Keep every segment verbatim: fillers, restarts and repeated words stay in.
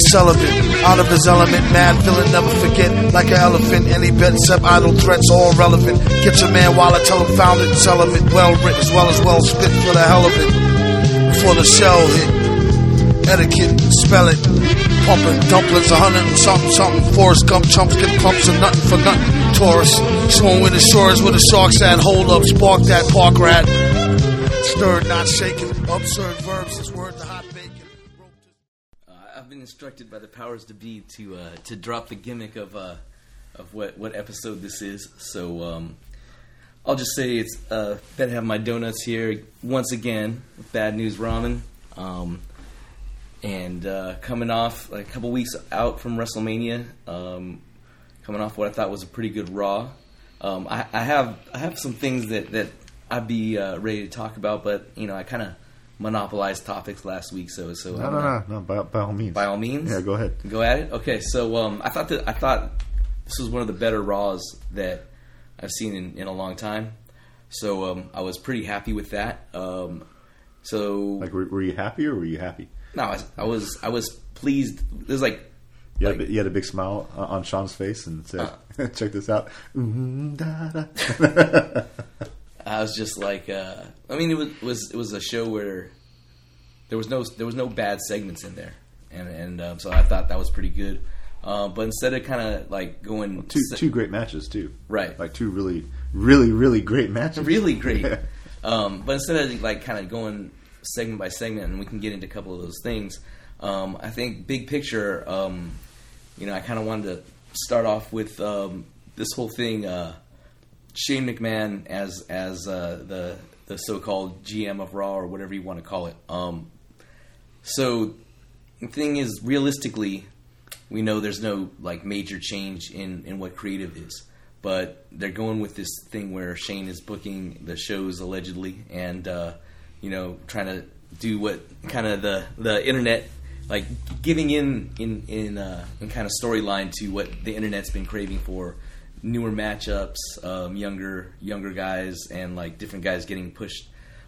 celibate, out of his element, mad villain, never forget, like an elephant, any bets up, idle threats, all relevant, get your man while I tell him found it, sell him it, well written as well as well spit for the hell of it, before the shell hit, etiquette, spell it, pumping dumplings, a hundred and something, something, Forrest Gump chumps get pumps and nothing for nothing, Taurus, swung with the shores where the sharks at, hold up, spark that park rat, stirred, not shaken, absurd verbs, this word to hot bacon. Uh, I've been instructed by the powers to be to uh, to drop the gimmick of uh, of what, what episode this is. So um, I'll just say it's uh, better have my donuts here once again. Bad News Ramen, um, and uh, coming off like, a couple weeks out from WrestleMania, um, coming off what I thought was a pretty good Raw. Um, I, I have I have some things that that I'd be uh, ready to talk about, but you know I kind of monopolized topics last week, so so no, no, no, no, by, by all means, by all means, yeah, go ahead, go at it. Okay, so um, I thought that I thought this was one of the better Raws that I've seen in, in a long time, so um, I was pretty happy with that. Um, so, like, were, were you happy or were you happy? No, I, I was I was pleased. There's like. You had, like, a, you had a big smile on Sean's face and said, uh, "Check this out." I was just like, uh, I mean, it was, it was it was a show where there was no there was no bad segments in there, and and um, so I thought that was pretty good. Uh, but instead of kind of like going well, two se- two great matches too, right? Like two really really really great matches, really great. um, but instead of like kind of going segment by segment, and we can get into a couple of those things. Um, I think big picture. Um, You know, I kind of wanted to start off with um, this whole thing. Uh, Shane McMahon as as uh, the the so-called G M of Raw, or whatever you want to call it. Um, so the thing is, realistically, we know there's no like major change in, in what creative is, but they're going with this thing where Shane is booking the shows allegedly, and uh, you know, trying to do what kind of the the internet. Like giving in in in, uh, in kind of storyline to what the internet's been craving for, newer matchups, um, younger younger guys, and like different guys getting pushed.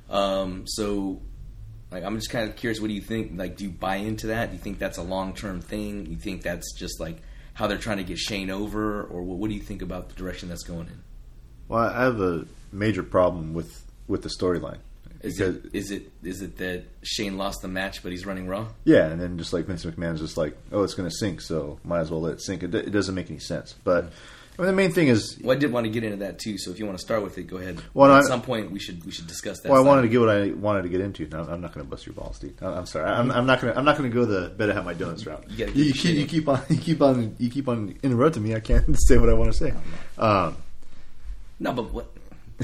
Um, so, like, I'm just kind of curious. What do you think? Like, do you buy into that? Do you think that's a long term thing? Do you think that's just like how they're trying to get Shane over, or what, what do you think about the direction that's going in? Well, I have a major problem with with the storyline. Is it, is it is it that Shane lost the match, but he's running Raw? Yeah, and then just like Vince McMahon's just like, oh, it's going to sink, so might as well let it sink. It, it doesn't make any sense. But I mean, the main thing is, well, I did want to get into that too. So if you want to start with it, go ahead. Well, at I, some point, we should we should discuss that. Well, side. I wanted to get what I wanted to get into. No, I'm not going to bust your balls, Steve. I'm sorry. I'm, I'm not going to. I'm not going to go the better have my donuts route. You, you, you, keep, you keep on. You keep on. You keep on interrupting me. I can't say what I want to say. Um, no, but what?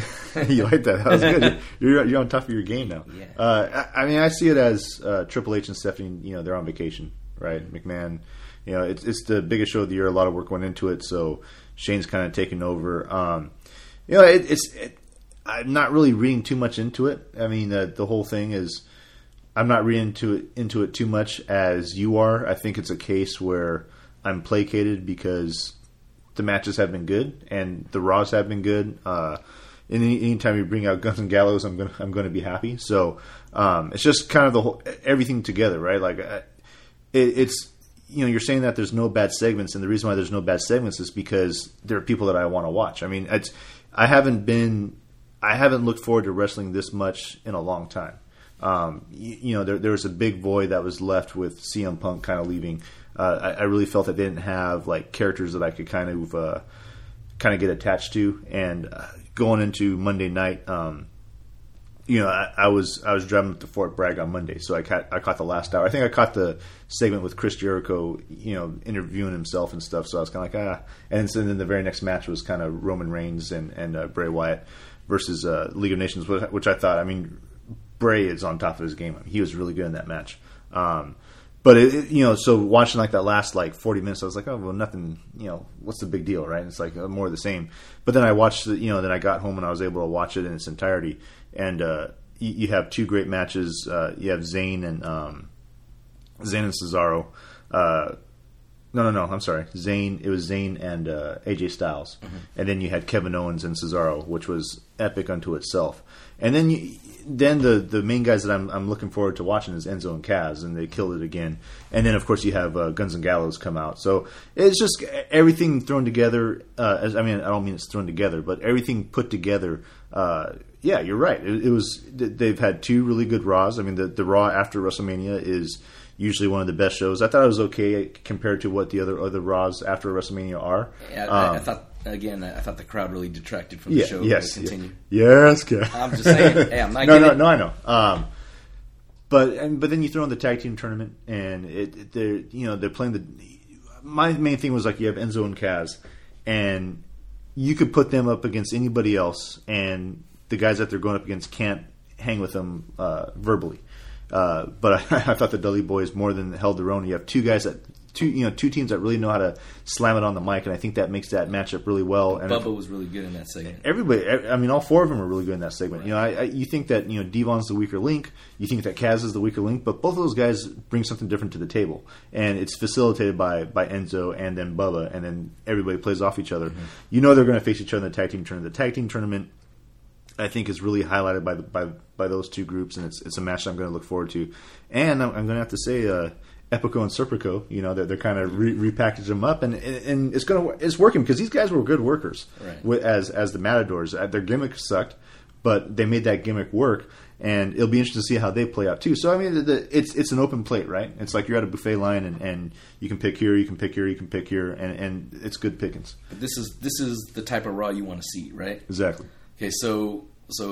You like that? That was good. You're you're on top of your game now. Yeah. Uh, I, I mean, I see it as uh, Triple H and Stephanie. You know, they're on vacation, right? McMahon. You know, it's it's the biggest show of the year. A lot of work went into it, so Shane's kind of taking over. Um, you know, it, it's. It, I'm not really reading too much into it. I mean, uh, the whole thing is. I'm not reading into it into it too much as you are. I think it's a case where I'm placated because the matches have been good and the Raws have been good. Uh, Any anytime you bring out Guns and Gallows, I'm gonna I'm gonna be happy. So um, it's just kind of the whole everything together, right? Like it, it's you know you're saying that there's no bad segments, and the reason why there's no bad segments is because there are people that I want to watch. I mean, it's I haven't been I haven't looked forward to wrestling this much in a long time. Um, you, you know, there there was a big void that was left with C M Punk kind of leaving. Uh, I, I really felt that they didn't have like characters that I could kind of uh, kind of get attached to, and. Uh, Going into Monday night, um, you know, I, I was I was driving up to Fort Bragg on Monday, so I caught I caught the last hour. I think I caught the segment with Chris Jericho, you know, interviewing himself and stuff. So I was kind of like ah, and so then the very next match was kind of Roman Reigns and and uh, Bray Wyatt versus uh, League of Nations, which I thought, I mean, Bray is on top of his game. I mean, he was really good in that match. Um, But it, it, you know, so watching like that last like forty minutes, I was like, oh well, nothing. You know, what's the big deal, right? It's like uh, more of the same. But then I watched, the, you know, then I got home and I was able to watch it in its entirety. And uh, you, you have two great matches. Uh, you have Zayn and um, Zayn and Cesaro. Uh, no, no, no. I'm sorry. Zayn. It was Zayn and uh, A J Styles, mm-hmm. And then you had Kevin Owens and Cesaro, which was epic unto itself. And then you, then the, the main guys that I'm I'm looking forward to watching is Enzo and Kaz, and they killed it again. And then of course you have uh, Guns and Gallows come out. So it's just everything thrown together. Uh, as, I mean, I don't mean it's thrown together, but everything put together. Uh, yeah, you're right. It, it was they've had two really good Raws. I mean, the the Raw after WrestleMania is usually one of the best shows. I thought it was okay compared to what the other other Raws after WrestleMania are. Yeah, um, I, I thought again. I thought the crowd really detracted from the yeah, show. Yes, continue. Yeah. Yes, yeah. I'm just saying. Hey, I'm not no, getting no, no. I know. Um, but and, but then you throw in the tag team tournament, and it, it they're you know they're playing the. My main thing was like you have Enzo and Kaz, and you could put them up against anybody else, and the guys that they're going up against can't hang with them uh, verbally. Uh, but I, I thought the Dudley Boys more than held their own. You have two guys that two you know two teams that really know how to slam it on the mic, and I think that makes that matchup really well. And Bubba was really good in that segment. Everybody, I mean, all four of them are really good in that segment. Right. You know, I, I, you think that you know Devon's the weaker link, you think that Kaz is the weaker link, but both of those guys bring something different to the table, and it's facilitated by by Enzo and then Bubba, and then everybody plays off each other. Mm-hmm. You know they're going to face each other in the tag team tournament. The tag team tournament, I think, is really highlighted by the, by by those two groups, and it's it's a match that I'm going to look forward to. And I'm, I'm going to have to say, uh, Epico and Serpico, you know, they're, they're kind of re- repackaged them up, and and it's going to it's working because these guys were good workers, right. with, as as the Matadors. Their gimmick sucked, but they made that gimmick work, and it'll be interesting to see how they play out too. So I mean, the, the, it's it's an open plate, right? It's like you're at a buffet line, and, and you can pick here, you can pick here, you can pick here, and, and it's good pickings. But this is this is the type of Raw you want to see, right? Exactly. Okay, so so.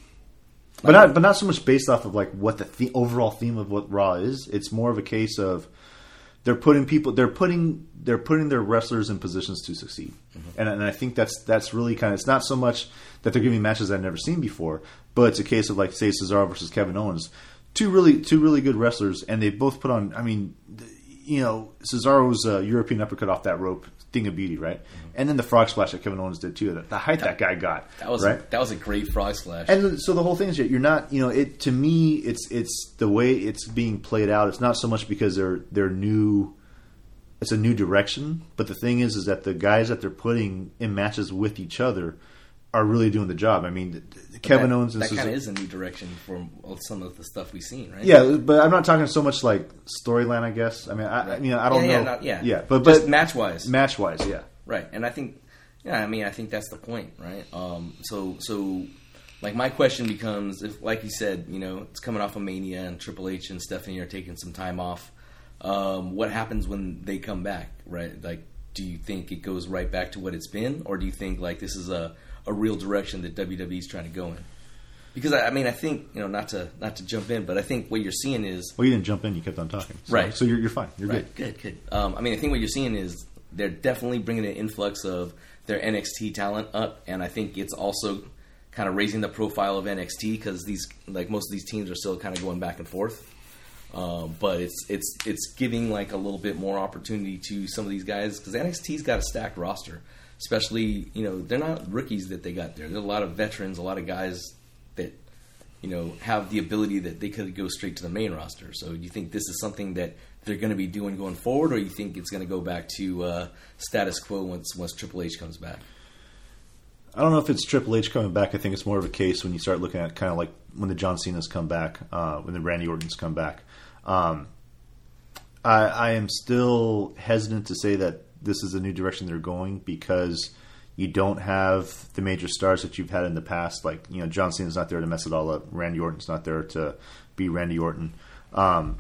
But not, but not so much based off of like what the, the overall theme of what Raw is. It's more of a case of they're putting people, they're putting, they're putting their wrestlers in positions to succeed, mm-hmm. and, and I think that's that's really kind of. It's not so much that they're giving matches I've never seen before, but it's a case of like say Cesaro versus Kevin Owens, two really two really good wrestlers, and they both put on. I mean, you know, Cesaro's uh, European uppercut off that rope. Thing of beauty, right? Mm-hmm. And then the frog splash that Kevin Owens did too. The, the height that, that guy got, that was right? a, that was a great frog splash. And so the whole thing is you're not, you know, it to me, it's it's the way it's being played out. It's not so much because they're they're new. It's a new direction, but the thing is, is that the guys that they're putting in matches with each other are really doing the job. I mean, but Kevin that, Owens. And that kind of Cesaro, is a new direction for some of the stuff we've seen, right? Yeah, but I'm not talking so much like storyline. I guess. I mean, I, right. I mean, I don't yeah, know. Yeah, not, yeah, yeah, but just but match wise, match wise, yeah. Right, and I think, yeah, I mean, I think that's the point, right? Um, so, so, like, my question becomes, if, like you said, you know, it's coming off of Mania, and Triple H and Stephanie are taking some time off. Um, what happens when they come back, right? Like, do you think it goes right back to what it's been, or do you think like this is a, a real direction that W W E is trying to go in? Because I, I mean, I think you know, not to not to jump in, but I think what you're seeing is well, you didn't jump in; you kept on talking, so, right? So you're you're fine. You're right, good. Good, good. Um, I mean, I think what you're seeing is they're definitely bringing an influx of their N X T talent up, and I think it's also kind of raising the profile of N X T because these, like most of these teams, are still kind of going back and forth. Um, but it's it's it's giving like a little bit more opportunity to some of these guys because N X T's got a stacked roster, especially you know they're not rookies that they got there. There's a lot of veterans, a lot of guys that you know have the ability that they could go straight to the main roster. So you think this is something that they're going to be doing going forward, or you think it's going to go back to uh, status quo once once Triple H comes back? I don't know if it's Triple H coming back. I think it's more of a case when you start looking at kind of like when the John Cena's come back, uh, when the Randy Ortons come back. Um, I, I am still hesitant to say that this is the new direction they're going because you don't have the major stars that you've had in the past. Like, you know, John Cena's not there to mess it all up. Randy Orton's not there to be Randy Orton. Um,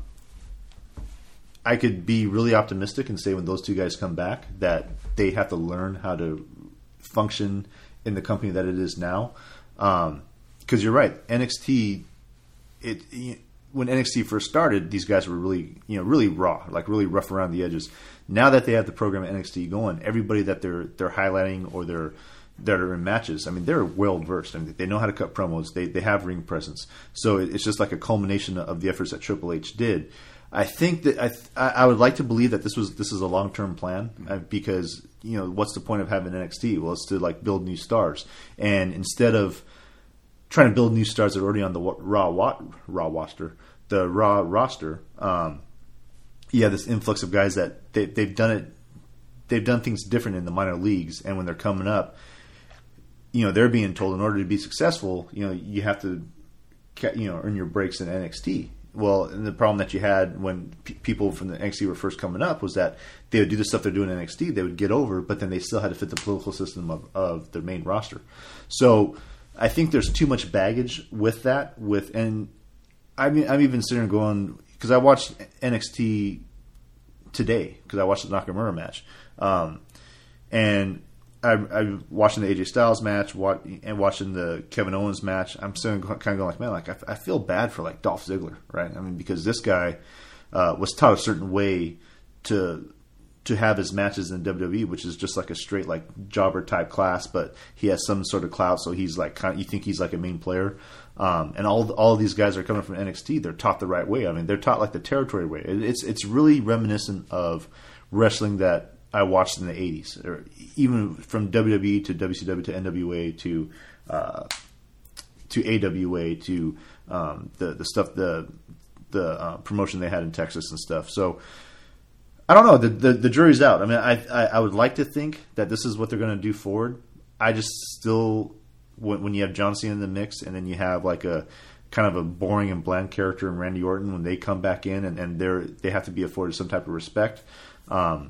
I could be really optimistic and say when those two guys come back that they have to learn how to function in the company that it is now. Um, because you're right, N X T, it, it when N X T first started, these guys were really, you know, really raw, like really rough around the edges. Now that they have the program at N X T going, everybody that they're they're highlighting or they're that are in matches, I mean, they're well versed. I mean, they know how to cut promos. They they have ring presence. So it's just like a culmination of the efforts that Triple H did. I think that I I would like to believe that this was this is a long term plan uh, because you know what's the point of having N X T? Well, it's to like build new stars, and instead of trying to build new stars that are already on the Raw Raw roster, the Raw roster, um, you have this influx of guys that they, they've done it, they've done things different in the minor leagues, and when they're coming up, you know they're being told in order to be successful, you know you have to you know, earn your breaks in N X T. Well, and the problem that you had when p- people from the N X T were first coming up was that they would do the stuff they're doing in N X T, they would get over, but then they still had to fit the political system of, of their main roster. So I think there's too much baggage with that. With and I mean, I'm even sitting there going, because I watched N X T today because I watched the Nakamura match, um, and I, I'm watching the A J Styles match, watch, and watching the Kevin Owens match. I'm sitting kind of going like, man, like I, I feel bad for like Dolph Ziggler, right? I mean, because this guy uh, was taught a certain way to to have his matches in W W E, which is just like a straight like jobber type class, but he has some sort of clout, so he's like kind of, you think he's like a main player. Um, and all all of these guys are coming from N X T. They're taught the right way. I mean, they're taught like the territory way. It, it's it's really reminiscent of wrestling that I watched in the eighties, or even from W W E to W C W to N W A to uh, to A W A to um, the the stuff the the uh, promotion they had in Texas and stuff. So I don't know. The, the the jury's out. I mean, I, I I would like to think that this is what they're going to do forward. I just still when, when you have John Cena in the mix, and then you have like a kind of a boring and bland character in Randy Orton when they come back in, and, and they're they have to be afforded some type of respect. Um,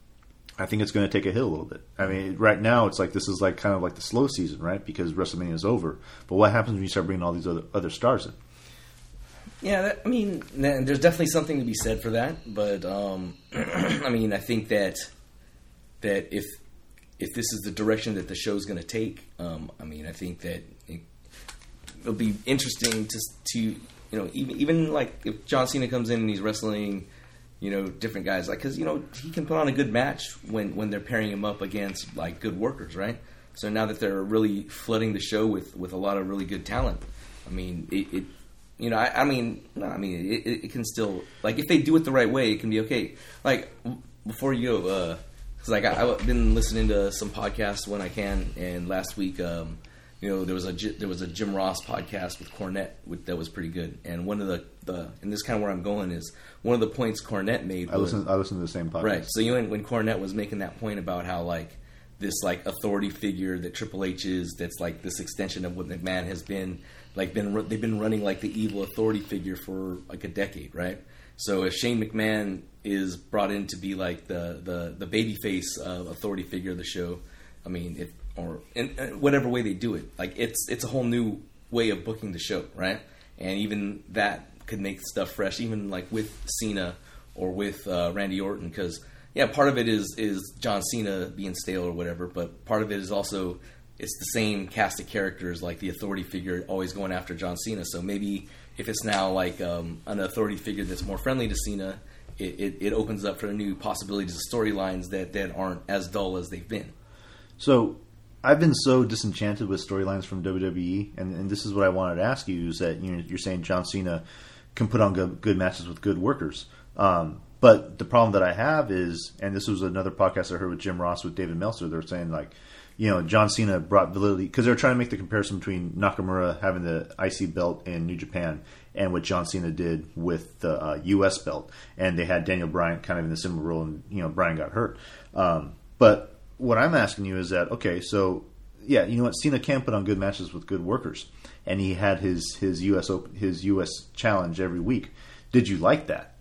I think it's going to take a hit a little bit. I mean, right now it's like this is like kind of like the slow season, right? Because WrestleMania is over. But what happens when you start bringing all these other other stars in? Yeah, that, I mean, there's definitely something to be said for that. But um, I mean, I think that that if if this is the direction that the show's going to take, um, I mean, I think that it, it'll be interesting to to you know even even like if John Cena comes in and he's wrestling, you know, different guys, like, because, you know, he can put on a good match when, when they're pairing him up against, like, good workers, right? So now that they're really flooding the show with, with a lot of really good talent, I mean, it, it you know, I, I mean, no, I mean, it, it can still, like, if they do it the right way, it can be okay. Like, before you go, uh, because, like, I, I've been listening to some podcasts when I can, and last week, um, you know, there was a there was a Jim Ross podcast with Cornette with, that was pretty good. And one of the, the and this is kind of where I'm going is one of the points Cornette made. Was, I listen I listen to the same podcast. Right. So you know, when Cornette was making that point about how like this like authority figure that Triple H is, that's like this extension of what McMahon has been, like been they've been running like the evil authority figure for like a decade, right? So if Shane McMahon is brought in to be like the the the babyface uh, authority figure of the show, I mean, if or in whatever way they do it, like it's it's a whole new way of booking the show, right? And even that could make stuff fresh, even like with Cena or with uh, Randy Orton, because yeah, part of it is is John Cena being stale or whatever, but part of it is also it's the same cast of characters, like the authority figure always going after John Cena. So maybe if it's now like um, an authority figure that's more friendly to Cena, it, it, it opens up for new possibilities of storylines that, that aren't as dull as they've been. So I've been so disenchanted with storylines from W W E, and, and this is what I wanted to ask you, is that you know, you're saying John Cena can put on good, good matches with good workers. Um, but the problem that I have is, and this was another podcast I heard with Jim Ross with David Meltzer, they're saying like, you know, John Cena brought validity, because they're trying to make the comparison between Nakamura having the I C belt in New Japan and what John Cena did with the uh, U S belt. And they had Daniel Bryan kind of in the similar role, and, you know, Bryan got hurt. Um, but what I'm asking you is that, okay, so, yeah, you know what, Cena can put on good matches with good workers, and he had his his U S his U S challenge every week. Did you like that?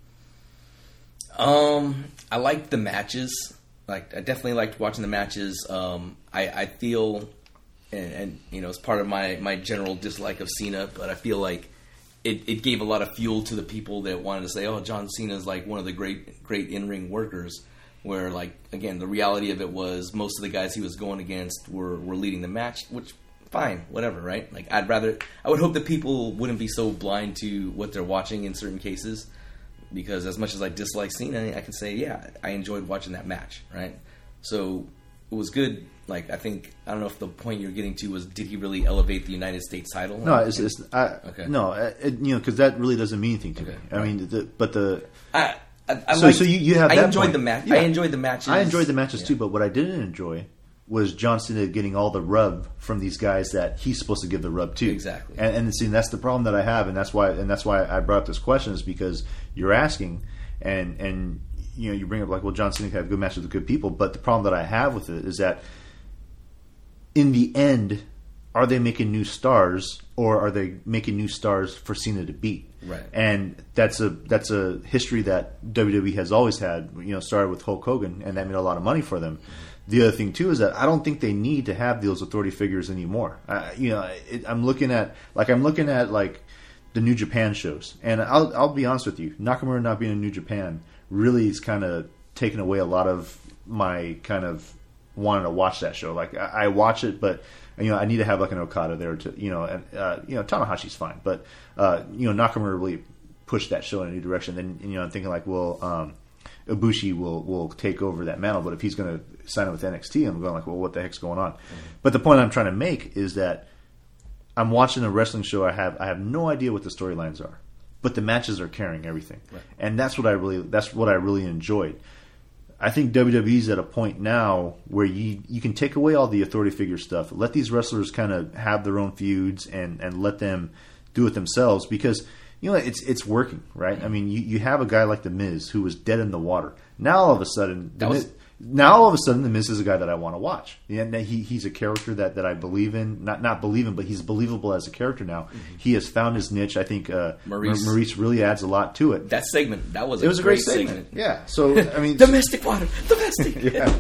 Um, I liked the matches. Like, I definitely liked watching the matches. Um, I, I feel, and, and you know, it's part of my, my general dislike of Cena, but I feel like it, it gave a lot of fuel to the people that wanted to say, oh, John Cena is like one of the great great in ring workers. Where, like, again, the reality of it was most of the guys he was going against were, were leading the match, which, fine, whatever, right? Like, I'd rather, I would hope that people wouldn't be so blind to what they're watching in certain cases, because as much as I dislike Cena, I can say, yeah, I enjoyed watching that match, right? So, it was good. Like, I think, I don't know if the point you're getting to was, did he really elevate the United States title? No, it's, it's I, okay. No, it, you know, because that really doesn't mean anything to okay. me. I mean, the, but the... I, I, I so, liked, so you, you have. I that enjoyed point. the match. Yeah. I enjoyed the matches. I enjoyed the matches yeah. too. But what I didn't enjoy was John Cena getting all the rub from these guys that he's supposed to give the rub to. Exactly. And, and see, that's the problem that I have, and that's why, and that's why I brought up this question, is because you're asking, and and you know, you bring up like, well, John Cena can have good matches with good people, but the problem that I have with it is that in the end, are they making new stars, or are they making new stars for Cena to beat? Right. And that's a that's a history that W W E has always had. You know, started with Hulk Hogan, and that made a lot of money for them. The other thing too is that I don't think they need to have those authority figures anymore. Uh, you know, it, I'm looking at like I'm looking at like the New Japan shows, and I'll I'll be honest with you, Nakamura not being in New Japan really is kind of taken away a lot of my kind of wanting to watch that show. Like I, I watch it, but you know I need to have like an Okada there to you know and uh, you know Tanahashi's fine, but uh, you know Nakamura really pushed that show in a new direction. Then you know I'm thinking like well. Um, Ibushi will, will take over that mantle, but if he's going to sign up with N X T, I'm going like, well, what the heck's going on? Mm-hmm. But the point I'm trying to make is that I'm watching a wrestling show. I have I have no idea what the storylines are, but the matches are carrying everything, right. And that's what I really that's what I really enjoyed. I think W W E's at a point now where you you can take away all the authority figure stuff, let these wrestlers kind of have their own feuds, and, and let them do it themselves because. You know, it's it's working, right? I mean, you, you have a guy like The Miz who was dead in the water. Now all of a sudden, the was, Miz, now all of a sudden, The Miz is a guy that I want to watch. And he he's a character that, that I believe in, not not believe in, but he's believable as a character now. Mm-hmm. He has found his niche. I think uh, Maurice. Maurice really adds a lot to it. That segment, that was a it was a great, great segment. segment. Yeah. So I mean, domestic water, domestic.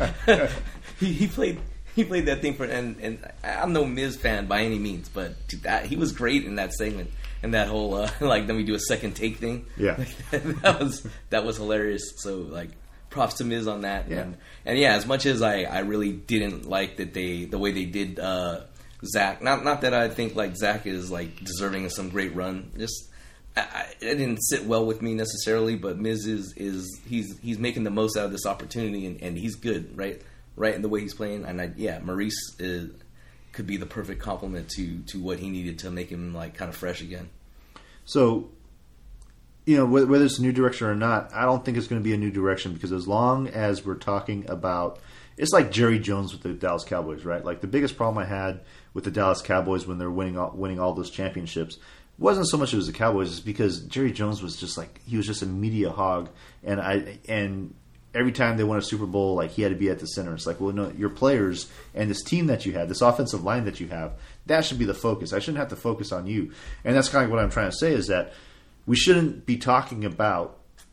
he he played. He played that thing for, and, and I'm no Miz fan by any means, but that, he was great in that segment. And that whole uh, like then we do a second take thing. Yeah, that was that was hilarious. So like props to Miz on that. Yeah. And and yeah, as much as I, I really didn't like that they the way they did uh, Zach. Not not that I think like Zach is like deserving of some great run. Just I, I, it didn't sit well with me necessarily. But Miz is is he's he's making the most out of this opportunity, and, and he's good, right? Right in the way he's playing. And I, yeah, Maurice is. Could be the perfect complement to, to what he needed to make him like kind of fresh again. So, you know, whether it's a new direction or not, I don't think it's going to be a new direction because as long as we're talking about, it's like Jerry Jones with the Dallas Cowboys, right? Like the biggest problem I had with the Dallas Cowboys when they're winning all, winning all those championships wasn't so much it was the Cowboys, it's because Jerry Jones was just like he was just a media hog, and I and. Every time they won a Super Bowl, like he had to be at the center. It's like, well, no, your players and this team that you have, this offensive line that you have, that should be the focus. I shouldn't have to focus on you. And that's kind of what I'm trying to say is that we shouldn't be talking about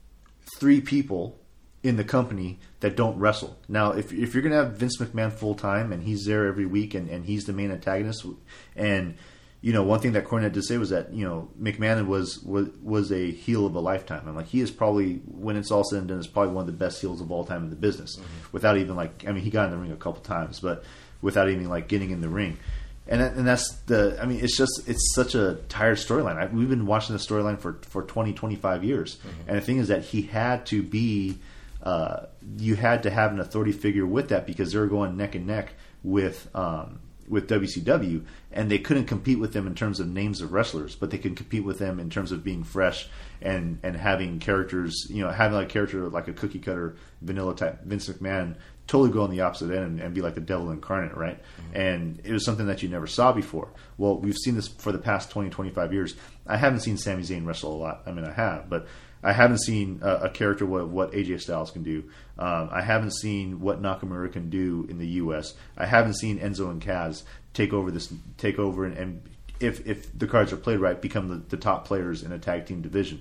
three people in the company that don't wrestle. Now, if if you're going to have Vince McMahon full time and he's there every week and, and he's the main antagonist, and you know, one thing that Cornette did say was that, you know, McMahon was, was was a heel of a lifetime. And, like, he is probably, when it's all said and done, is probably one of the best heels of all time in the business. Mm-hmm. Without even, like, I mean, he got in the ring a couple times, but without even, like, getting in the ring. And that, and that's the, I mean, it's just, it's such a tired storyline. We've been watching this storyline for, for twenty, twenty-five years. Mm-hmm. And the thing is that he had to be, uh, you had to have an authority figure with that because they were going neck and neck with, um, with W C W, and they couldn't compete with them in terms of names of wrestlers, but they could compete with them in terms of being fresh and, and having characters, you know, having like a character like a cookie cutter vanilla type Vince McMahon totally go on the opposite end and, and be like the devil incarnate, right? Mm-hmm. And it was something that you never saw before. Well, we've seen this for the past twenty, twenty-five years. I haven't seen Sami Zayn wrestle a lot. I mean, I have, but I haven't seen a, a character what, what A J Styles can do. Um, I haven't seen what Nakamura can do in the U S. I haven't seen Enzo and Kaz take over this, take over, and, and if if the cards are played right, become the, the top players in a tag team division.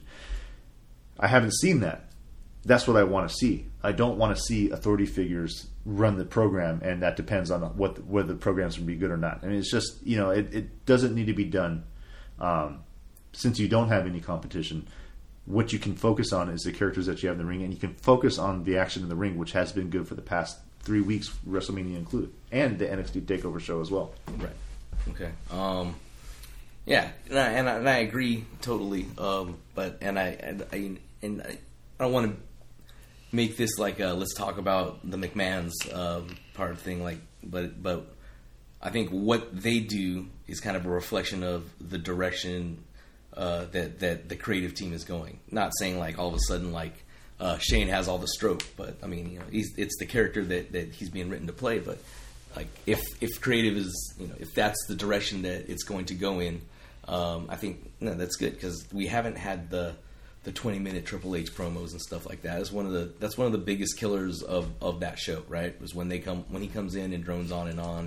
I haven't seen that. That's what I want to see. I don't want to see authority figures run the program, and that depends on what whether the program's going to be good or not. I mean, it's just, you know, it, it doesn't need to be done um, since you don't have any competition. What you can focus on is the characters that you have in the ring, and you can focus on the action in the ring, which has been good for the past three weeks, WrestleMania included, and the N X T TakeOver show as well. Right. Okay. Um, yeah, and I, and I, and I agree totally. Um, but and I and I, and I, I don't want to make this like a, let's talk about the McMahons um, part of thing, like, but but I think what they do is kind of a reflection of the direction uh, that that the creative team is going. Not saying like all of a sudden like uh, Shane has all the stroke, but I mean, you know, he's, it's the character that, that he's being written to play. But like if if creative is, you know, if that's the direction that it's going to go in, um, I think no, that's good, because we haven't had the the twenty minute Triple H promos and stuff like that. It's one of the that's one of the biggest killers of, of that show, right? Was when they come when he comes in and drones on and on.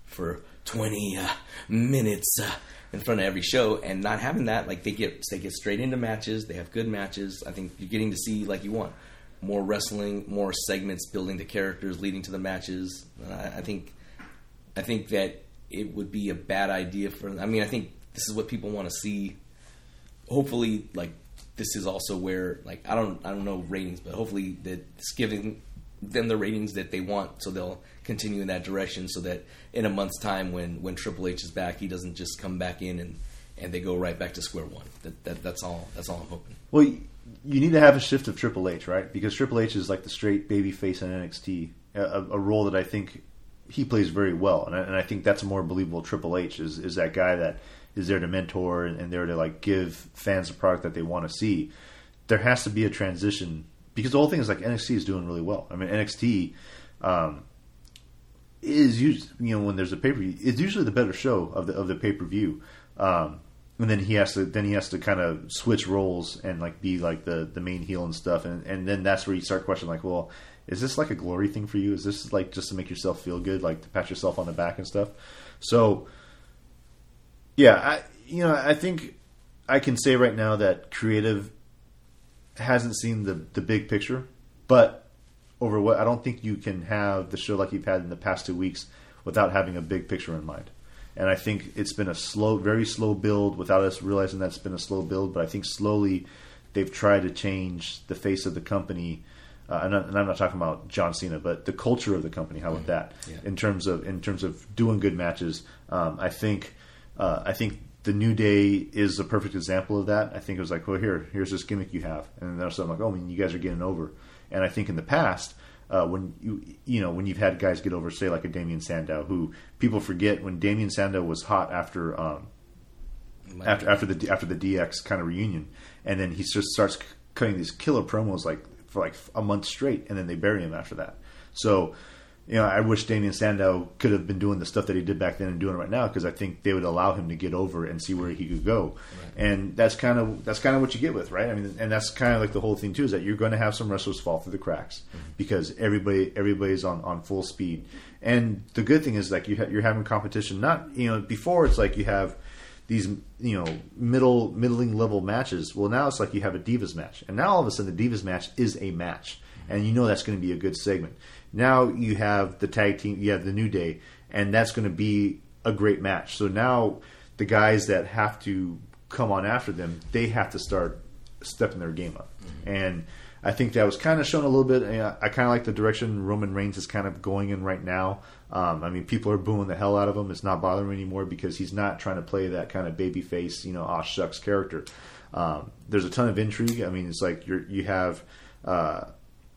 for twenty uh, minutes uh, in front of every show, and not having that, like they get they get straight into matches. They have good matches. I think you're getting to see like you want more wrestling, more segments building the characters, leading to the matches. I, I think I think that it would be a bad idea for. I mean, I think this is what people want to see. Hopefully, like this is also where like I don't I don't know ratings, but hopefully that it's giving them the ratings that they want, so they'll continue in that direction, so that in a month's time when, when Triple H is back, he doesn't just come back in and, and they go right back to square one. That, that that's all that's all I'm hoping. Well, you, you need to have a shift of Triple H, right? Because Triple H is like the straight baby face in N X T, a, a role that I think he plays very well, and I, and I think that's a more believable Triple H is is that guy that is there to mentor and, and there to like give fans a product that they want to see. There has to be a transition. Because the whole thing is like N X T is doing really well. I mean, N X T um, is usually, you know, when there's a pay per view, it's usually the better show of the of the pay per view. Um, and then he has to then he has to kind of switch roles and like be like the, the main heel and stuff. And and then that's where you start questioning like, well, is this like a glory thing for you? Is this like just to make yourself feel good, like to pat yourself on the back and stuff? So yeah, I you know I think I can say right now that creative hasn't seen the the big picture, but over what I don't think you can have the show like you've had in the past two weeks without having a big picture in mind. And I think it's been a slow, very slow build without us realizing that it's been a slow build. But I think slowly they've tried to change the face of the company. Uh, and, and I'm not talking about John Cena, but the culture of the company. How about that? Yeah. In terms of in terms of doing good matches, um, I think uh, I think. The New Day is a perfect example of that. I think it was like, well, here, here's this gimmick you have, and then I'm like, oh, I mean, you guys are getting over. And I think in the past, uh, when you you know when you've had guys get over, say like a Damien Sandow, who people forget when Damien Sandow was hot after um, after after the after the D X kind of reunion, and then he just starts cutting these killer promos like for like a month straight, and then they bury him after that. So. You know, I wish Damien Sandow could have been doing the stuff that he did back then and doing it right now, because I think they would allow him to get over and see where he could go. Right. And that's kind of that's kind of what you get with, right? I mean, and that's kind of like the whole thing too, is that you're going to have some wrestlers fall through the cracks mm-hmm. because everybody everybody's on, on full speed. And the good thing is like you ha- you're having competition. Not you know before it's like you have these you know middle middling level matches. Well, now it's like you have a Divas match, and now all of a sudden the Divas match is a match, and you know that's going to be a good segment. Now you have the tag team, you have the New Day, and that's going to be a great match. So now the guys that have to come on after them, they have to start stepping their game up. Mm-hmm. And I think that was kind of shown a little bit. I kind of like the direction Roman Reigns is kind of going in right now. Um, I mean, people are booing the hell out of him. It's not bothering me anymore because he's not trying to play that kind of baby face, you know, aw shucks character. Um, there's a ton of intrigue. I mean, it's like you're, you have... Uh,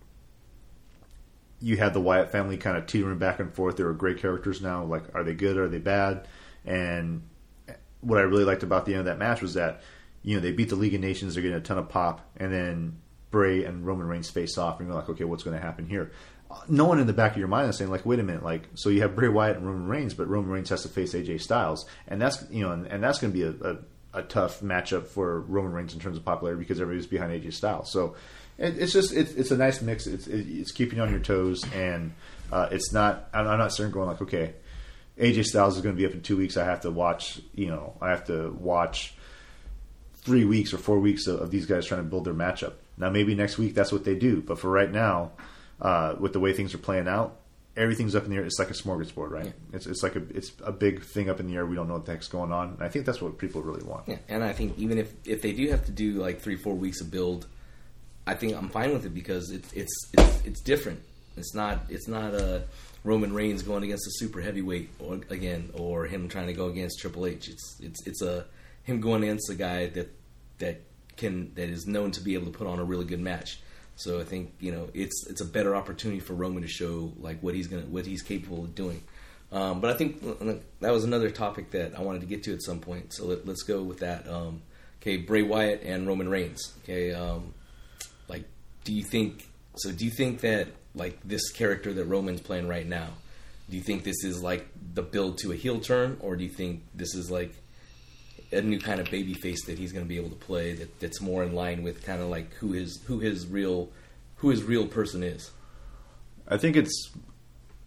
You had the Wyatt family kind of teetering back and forth. They were great characters now. Like, are they good? Are they bad? And what I really liked about the end of that match was that, you know, they beat the League of Nations. They're getting a ton of pop. And then Bray and Roman Reigns face off. And you're like, okay, what's going to happen here? No one in the back of your mind is saying, like, wait a minute. Like, so you have Bray Wyatt and Roman Reigns, but Roman Reigns has to face A J Styles. And that's, you know, and, and that's going to be a, a, a tough matchup for Roman Reigns in terms of popularity because everybody's behind A J Styles. So, it's just it's, it's a nice mix. It's it's keeping you on your toes, and uh, it's not. I'm not sitting going like, okay, A J Styles is going to be up in two weeks. I have to watch. You know, I have to watch three weeks or four weeks of, of these guys trying to build their matchup. Now, maybe next week that's what they do, but for right now, uh, with the way things are playing out, everything's up in the air. It's like a smorgasbord, right? Yeah. It's it's like a it's a big thing up in the air. We don't know what the heck's going on. And I think that's what people really want. Yeah, and I think even if if they do have to do like three four weeks of build. I think I'm fine with it because it's it's it's, it's different. It's not it's not a Roman Reigns going against a super heavyweight or again, or him trying to go against Triple H. It's it's it's a him going against a guy that that can that is known to be able to put on a really good match. So I think you know it's it's a better opportunity for Roman to show like what he's gonna what he's capable of doing. Um, but I think that was another topic that I wanted to get to at some point. So let, let's go with that. Um, okay, Bray Wyatt and Roman Reigns. Okay. Um, Like, do you think? So, do you think that like this character that Roman's playing right now? Do you think this is like the build to a heel turn, or do you think this is like a new kind of baby face that he's going to be able to play that, that's more in line with kind of like who his who his real who his real person is? I think it's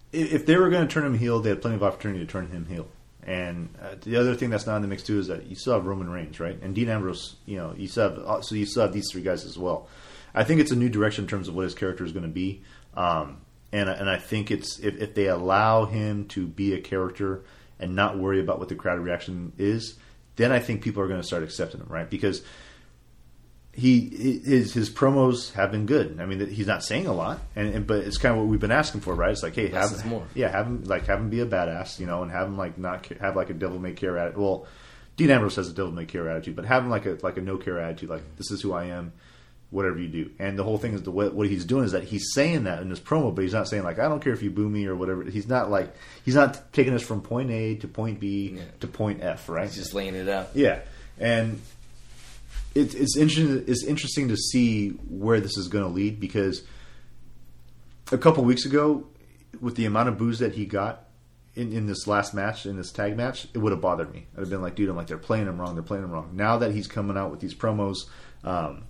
if they were going to turn him heel, they had plenty of opportunity to turn him heel. And uh, the other thing that's not in the mix too is that you still have Roman Reigns, right? And Dean Ambrose, you know, you still have, so you still have these three guys as well. I think it's a new direction in terms of what his character is going to be, um, and and I think it's if, if they allow him to be a character and not worry about what the crowd reaction is, then I think people are going to start accepting him, right? Because he his his promos have been good. I mean, he's not saying a lot, and, and but it's kind of what we've been asking for, right? It's like, hey, have Less is more. yeah, have him like have him be a badass, you know, and have him like not have like a devil may care attitude. Well, Dean Ambrose has a devil may care attitude, but have him like a like a no care attitude, like this is who I am, whatever you do. And the whole thing is the way, what he's doing is that he's saying that in his promo, but he's not saying like I don't care if you boo me or whatever. He's not like he's not taking us from point A to point B yeah. to point F, right? He's just laying it out. Yeah, and. It's it's interesting. It's interesting to see where this is going to lead because a couple weeks ago, with the amount of boos that he got in, in this last match, in this tag match, it would have bothered me. I'd have been like, dude, I'm like, they're playing him wrong. They're playing him wrong. Now that he's coming out with these promos, um,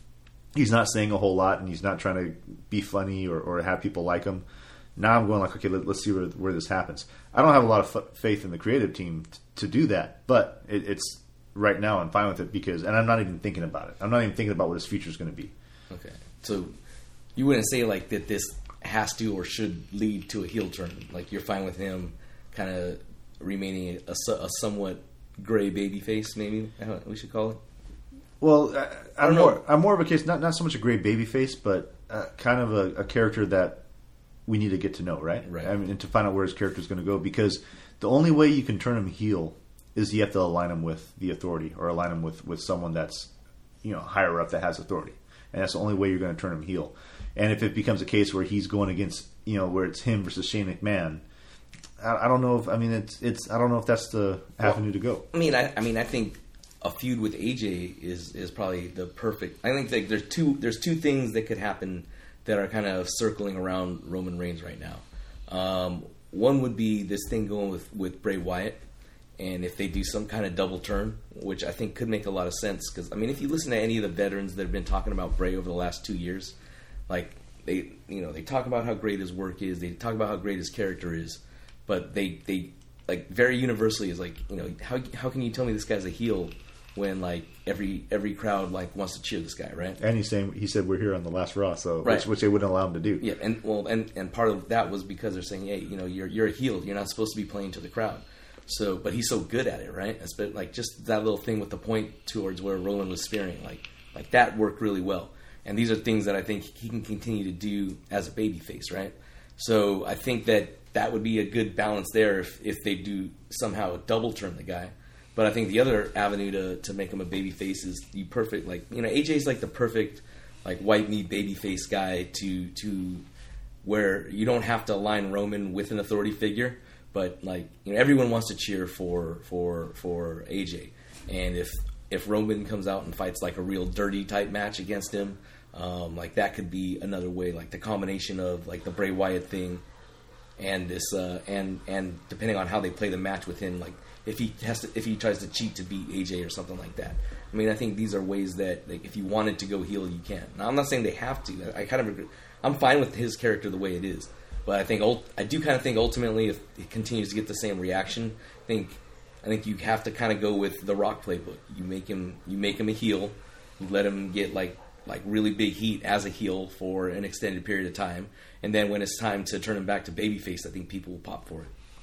he's not saying a whole lot, and he's not trying to be funny or, or have people like him. Now I'm going like, okay, let, let's see where where this happens. I don't have a lot of f- faith in the creative team t- to do that, but it, it's. Right now, I'm fine with it because, and I'm not even thinking about it. I'm not even thinking about what his future is going to be. Okay, so you wouldn't say like that this has to or should lead to a heel turn. Like you're fine with him kind of remaining a, a somewhat gray baby face, maybe we should call it. Well, I, I I'm more. I'm more of a case, not not so much a gray baby face, but uh, kind of a, a character that we need to get to know, right? Right. I mean, and to find out where his character is going to go, because the only way you can turn him heel is you have to align him with the authority or align him with, with someone that's, you know, higher up that has authority. And that's the only way you're going to turn him heel. And if it becomes a case where he's going against, you know, where it's him versus Shane McMahon, I, I don't know if, I mean, it's, it's, I don't know if that's the avenue well, to go. I mean, I, I mean, I think a feud with A J is, is probably the perfect, I think like there's two, there's two things that could happen that are kind of circling around Roman Reigns right now. Um, one would be this thing going with, with Bray Wyatt. And if they do some kind of double turn, which I think could make a lot of sense, because I mean, if you listen to any of the veterans that have been talking about Bray over the last two years, like they, you know, they talk about how great his work is, they talk about how great his character is, but they, they like very universally is like, you know, how how can you tell me this guy's a heel when like every every crowd like wants to cheer this guy, right? And he's saying he said we're here on the last Raw, so right. which, which they wouldn't allow him to do. Yeah, and well, and and part of that was because they're saying, hey, you know, you're you're a heel, you're not supposed to be playing to the crowd. So, but he's so good at it, right? It's been like just that little thing with the point towards where Roland was spearing, like like that worked really well. And these are things that I think he can continue to do as a babyface, right? So I think that that would be a good balance there if, if they do somehow double turn the guy. But I think the other avenue to, to make him a babyface is the perfect, like, you know, A J's like the perfect like white meat babyface guy to to where you don't have to align Roman with an authority figure. But like, you know, everyone wants to cheer for for for A J, and if if Roman comes out and fights like a real dirty type match against him, um, like that could be another way. Like the combination of like the Bray Wyatt thing, and this uh, and and depending on how they play the match with him, like if he has to if he tries to cheat to beat A J or something like that. I mean, I think these are ways that like if you wanted to go heel, you can. Now, I'm not saying they have to. I kind of agree. I'm fine with his character the way it is. But I think I do kind of think ultimately, if it continues to get the same reaction, I think I think you have to kind of go with the Rock playbook. You make him you make him a heel, you let him get like like really big heat as a heel for an extended period of time, and then when it's time to turn him back to babyface, I think people will pop for it.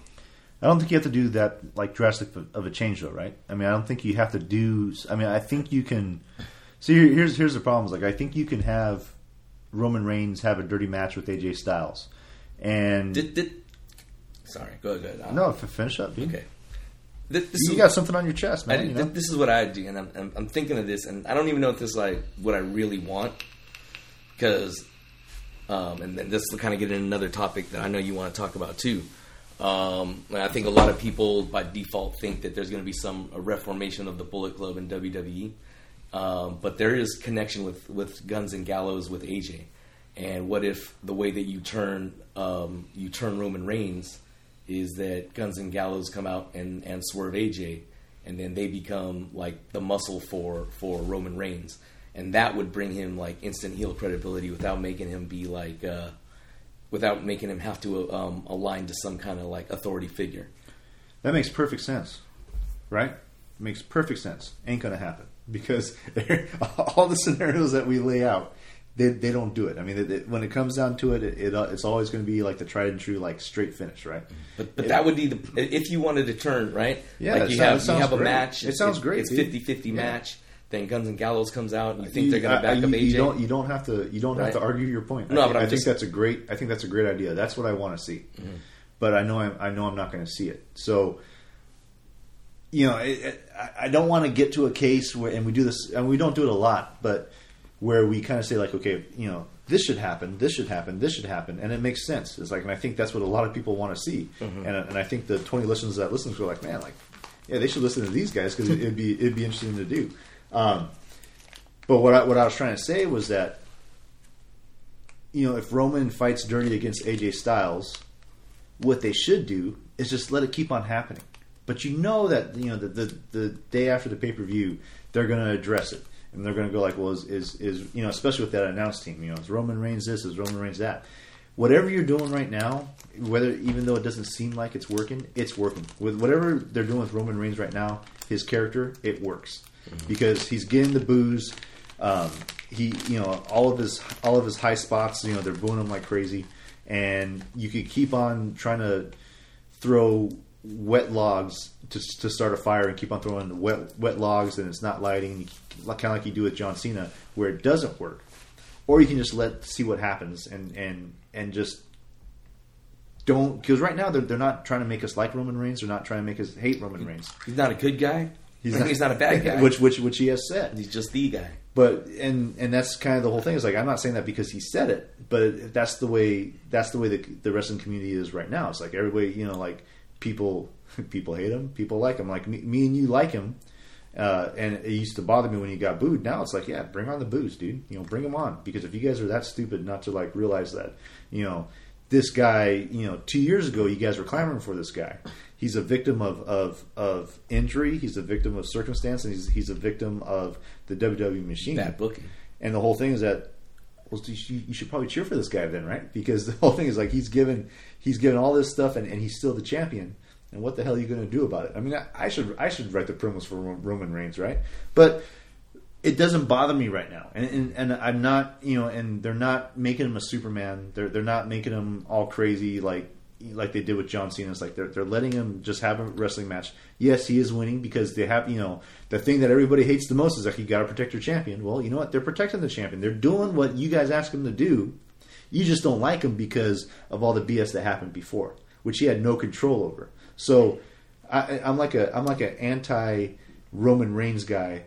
I don't think you have to do that like drastic of a change, though, right? I mean, I don't think you have to do. I mean, I think you can. See, here's here's the problem. Is like I think you can have Roman Reigns have a dirty match with A J Styles. And did, did, sorry, go ahead. Go ahead. No, finish up. Dude. Okay, this, this you is, got something on your chest, man. I, you know? This is what I do, and I'm, I'm, I'm thinking of this, and I don't even know if this is like what I really want, because, um, and then this will kind of get in another topic that I know you want to talk about too. Um, I think a lot of people by default think that there's going to be some a reformation of the Bullet Club in W W E, um, but there is connection with with Guns and Gallows with A J. And what if the way that you turn um, you turn Roman Reigns is that Guns and Gallows come out and, and swerve A J, and then they become like the muscle for, for Roman Reigns, and that would bring him like instant heel credibility without making him be like uh, without making him have to um, align to some kind of like authority figure. That makes perfect sense, right? Makes perfect sense. Ain't gonna happen because all the scenarios that we lay out, they they don't do it. I mean, it, it, when it comes down to it, it, it uh, it's always going to be like the tried and true, like straight finish, right? But but it, that would be the if you wanted to turn right. Yeah, like you sounds, have you have a great. match. It sounds it, great. It's fifty-fifty yeah. match. Then Guns and Gallows comes out, and you think you, they're going to back I, up you, A J? You don't. You don't have to. You don't right. have to argue your point. No, I, but I'm I think just, that's a great. I think that's a great idea. That's what I want to see. Mm-hmm. But I know. I'm, I know. I'm not going to see it. So, you know, it, it, I don't want to get to a case where, and we do this, and we don't do it a lot, but where we kind of say like, okay, you know, this should happen, this should happen, this should happen, and it makes sense. It's like, and I think that's what a lot of people want to see, mm-hmm. and and I think the twenty listeners that listen to are like, man, like, yeah, they should listen to these guys because it'd be it'd be interesting to do. Um, But what I, what I was trying to say was that, you know, if Roman fights dirty against A J Styles, what they should do is just let it keep on happening. But you know that, you know, the the, the day after the pay-per-view, they're going to address it. And they're going to go like, well, is, is, is, you know, especially with that announced team, you know, is Roman Reigns this, is Roman Reigns that. Whatever you're doing right now, whether even though it doesn't seem like it's working, it's working. With whatever they're doing with Roman Reigns right now, his character, it works. Mm-hmm. Because he's getting the boos. Um, he, you know, all of his all of his high spots, you know, they're booing him like crazy, and you could keep on trying to throw wet logs to to start a fire, and keep on throwing wet wet logs, and it's not lighting, and you, kind of like you do with John Cena, where it doesn't work, or you can just let see what happens, and and and just don't, because right now they're they're not trying to make us like Roman Reigns, they're not trying to make us hate Roman Reigns. He's not a good guy. He's not, not, he's not a bad guy. Which which which he has said. He's just the guy. But and and that's kind of the whole thing. Is like, I'm not saying that because he said it, but that's the way that's the way the, the wrestling community is right now. It's like everybody, you know, like people people hate him, people like him. Like me, me and you like him, uh, and it used to bother me when he got booed. Now it's like, yeah, bring on the boos, dude. You know, bring him on, because if you guys are that stupid not to like realize that, you know, this guy, you know, two years ago you guys were clamoring for this guy. He's a victim of, of, of injury. He's a victim of circumstance, and he's he's a victim of the W W E machine. Bad booking. And the whole thing is that, well, you should, you should probably cheer for this guy then, right? Because the whole thing is like he's given he's given all this stuff, and, and he's still the champion. And what the hell are you going to do about it? I mean, I, I should I should write the promos for Roman Reigns, right? But it doesn't bother me right now, and, and and I'm not, you know, and they're not making him a Superman. They're they're not making him all crazy like. like they did with John Cena. It's like they're they're letting him just have a wrestling match. Yes, he is winning because they have, you know, the thing that everybody hates the most is like, you got to protect your champion. Well, you know what? They're protecting the champion. They're doing what you guys ask them to do. You just don't like him because of all the B S that happened before, which he had no control over. So I, I'm like a I'm like an anti Roman Reigns guy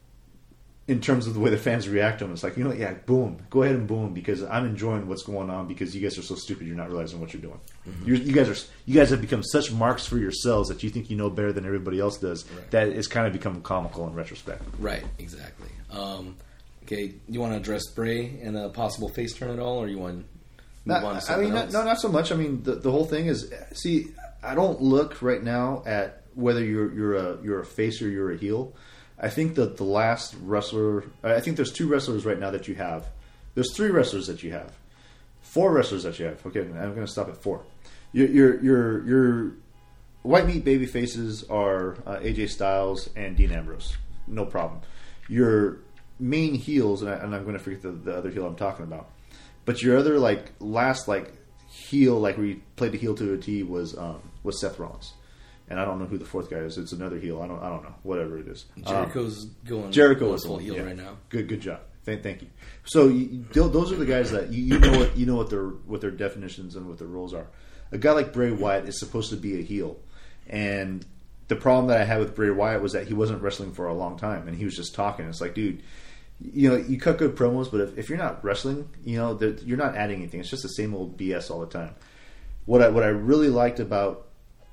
in terms of the way the fans react to him. It's like, you know what, yeah, boom. Go ahead and boom, because I'm enjoying what's going on, because you guys are so stupid you're not realizing what you're doing. Mm-hmm. You're, you guys are you guys have become such marks for yourselves that you think you know better than everybody else does, right, that it's kind of become comical in retrospect. Right, exactly. Um, okay, you want to address Bray and a possible face turn at all, or you want to move not, on to I something mean, else? Not, no, not so much. I mean, the, the whole thing is, see, I don't look right now at whether you're you're a you're a face or you're a heel. I think that the last wrestler, I think there's two wrestlers right now that you have. There's three wrestlers that you have. Four wrestlers that you have. Okay, I'm going to stop at four. Your your your, your white meat baby faces are uh, A J Styles and Dean Ambrose. No problem. Your main heels, and, I, and I'm going to forget the, the other heel I'm talking about. But your other like last like heel, like where you played the heel to a T, was um, was Seth Rollins. And I don't know who the fourth guy is. It's another heel. I don't. I don't know. Whatever it is. Jericho's um, going. Jericho is full heel yeah. right now. Good. Good job. Thank, thank you. So you, those are the guys that you, you know what you know what their what their definitions and what their roles are. A guy like Bray Wyatt is supposed to be a heel, and the problem that I had with Bray Wyatt was that he wasn't wrestling for a long time, and he was just talking. It's like, dude, you know, you cut good promos, but if, if you're not wrestling, you know, you're not adding anything. It's just the same old B S all the time. What I what I really liked about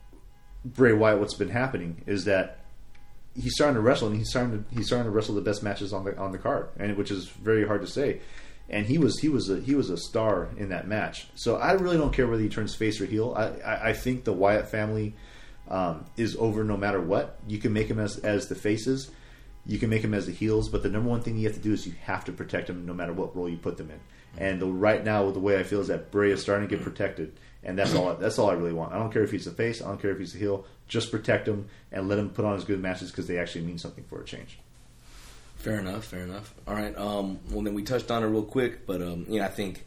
Bray Wyatt, what's been happening is that he's starting to wrestle, and he's starting to he's starting to wrestle the best matches on the on the card, and which is very hard to say. And he was he was a, he was a star in that match. So I really don't care whether he turns face or heel. I I, I think the Wyatt family um, is over no matter what. You can make him as as the faces. you can make them as the heels, but the number one thing you have to do is you have to protect them no matter what role you put them in. And the, right now, the way I feel is that Bray is starting to get protected, and that's all. That's all I really want. I don't care if he's a face. I don't care if he's a heel. Just protect him and let him put on his good matches because they actually mean something for a change. Fair enough. Fair enough. All right. Um, well, then we touched on it real quick, but um, you know, I think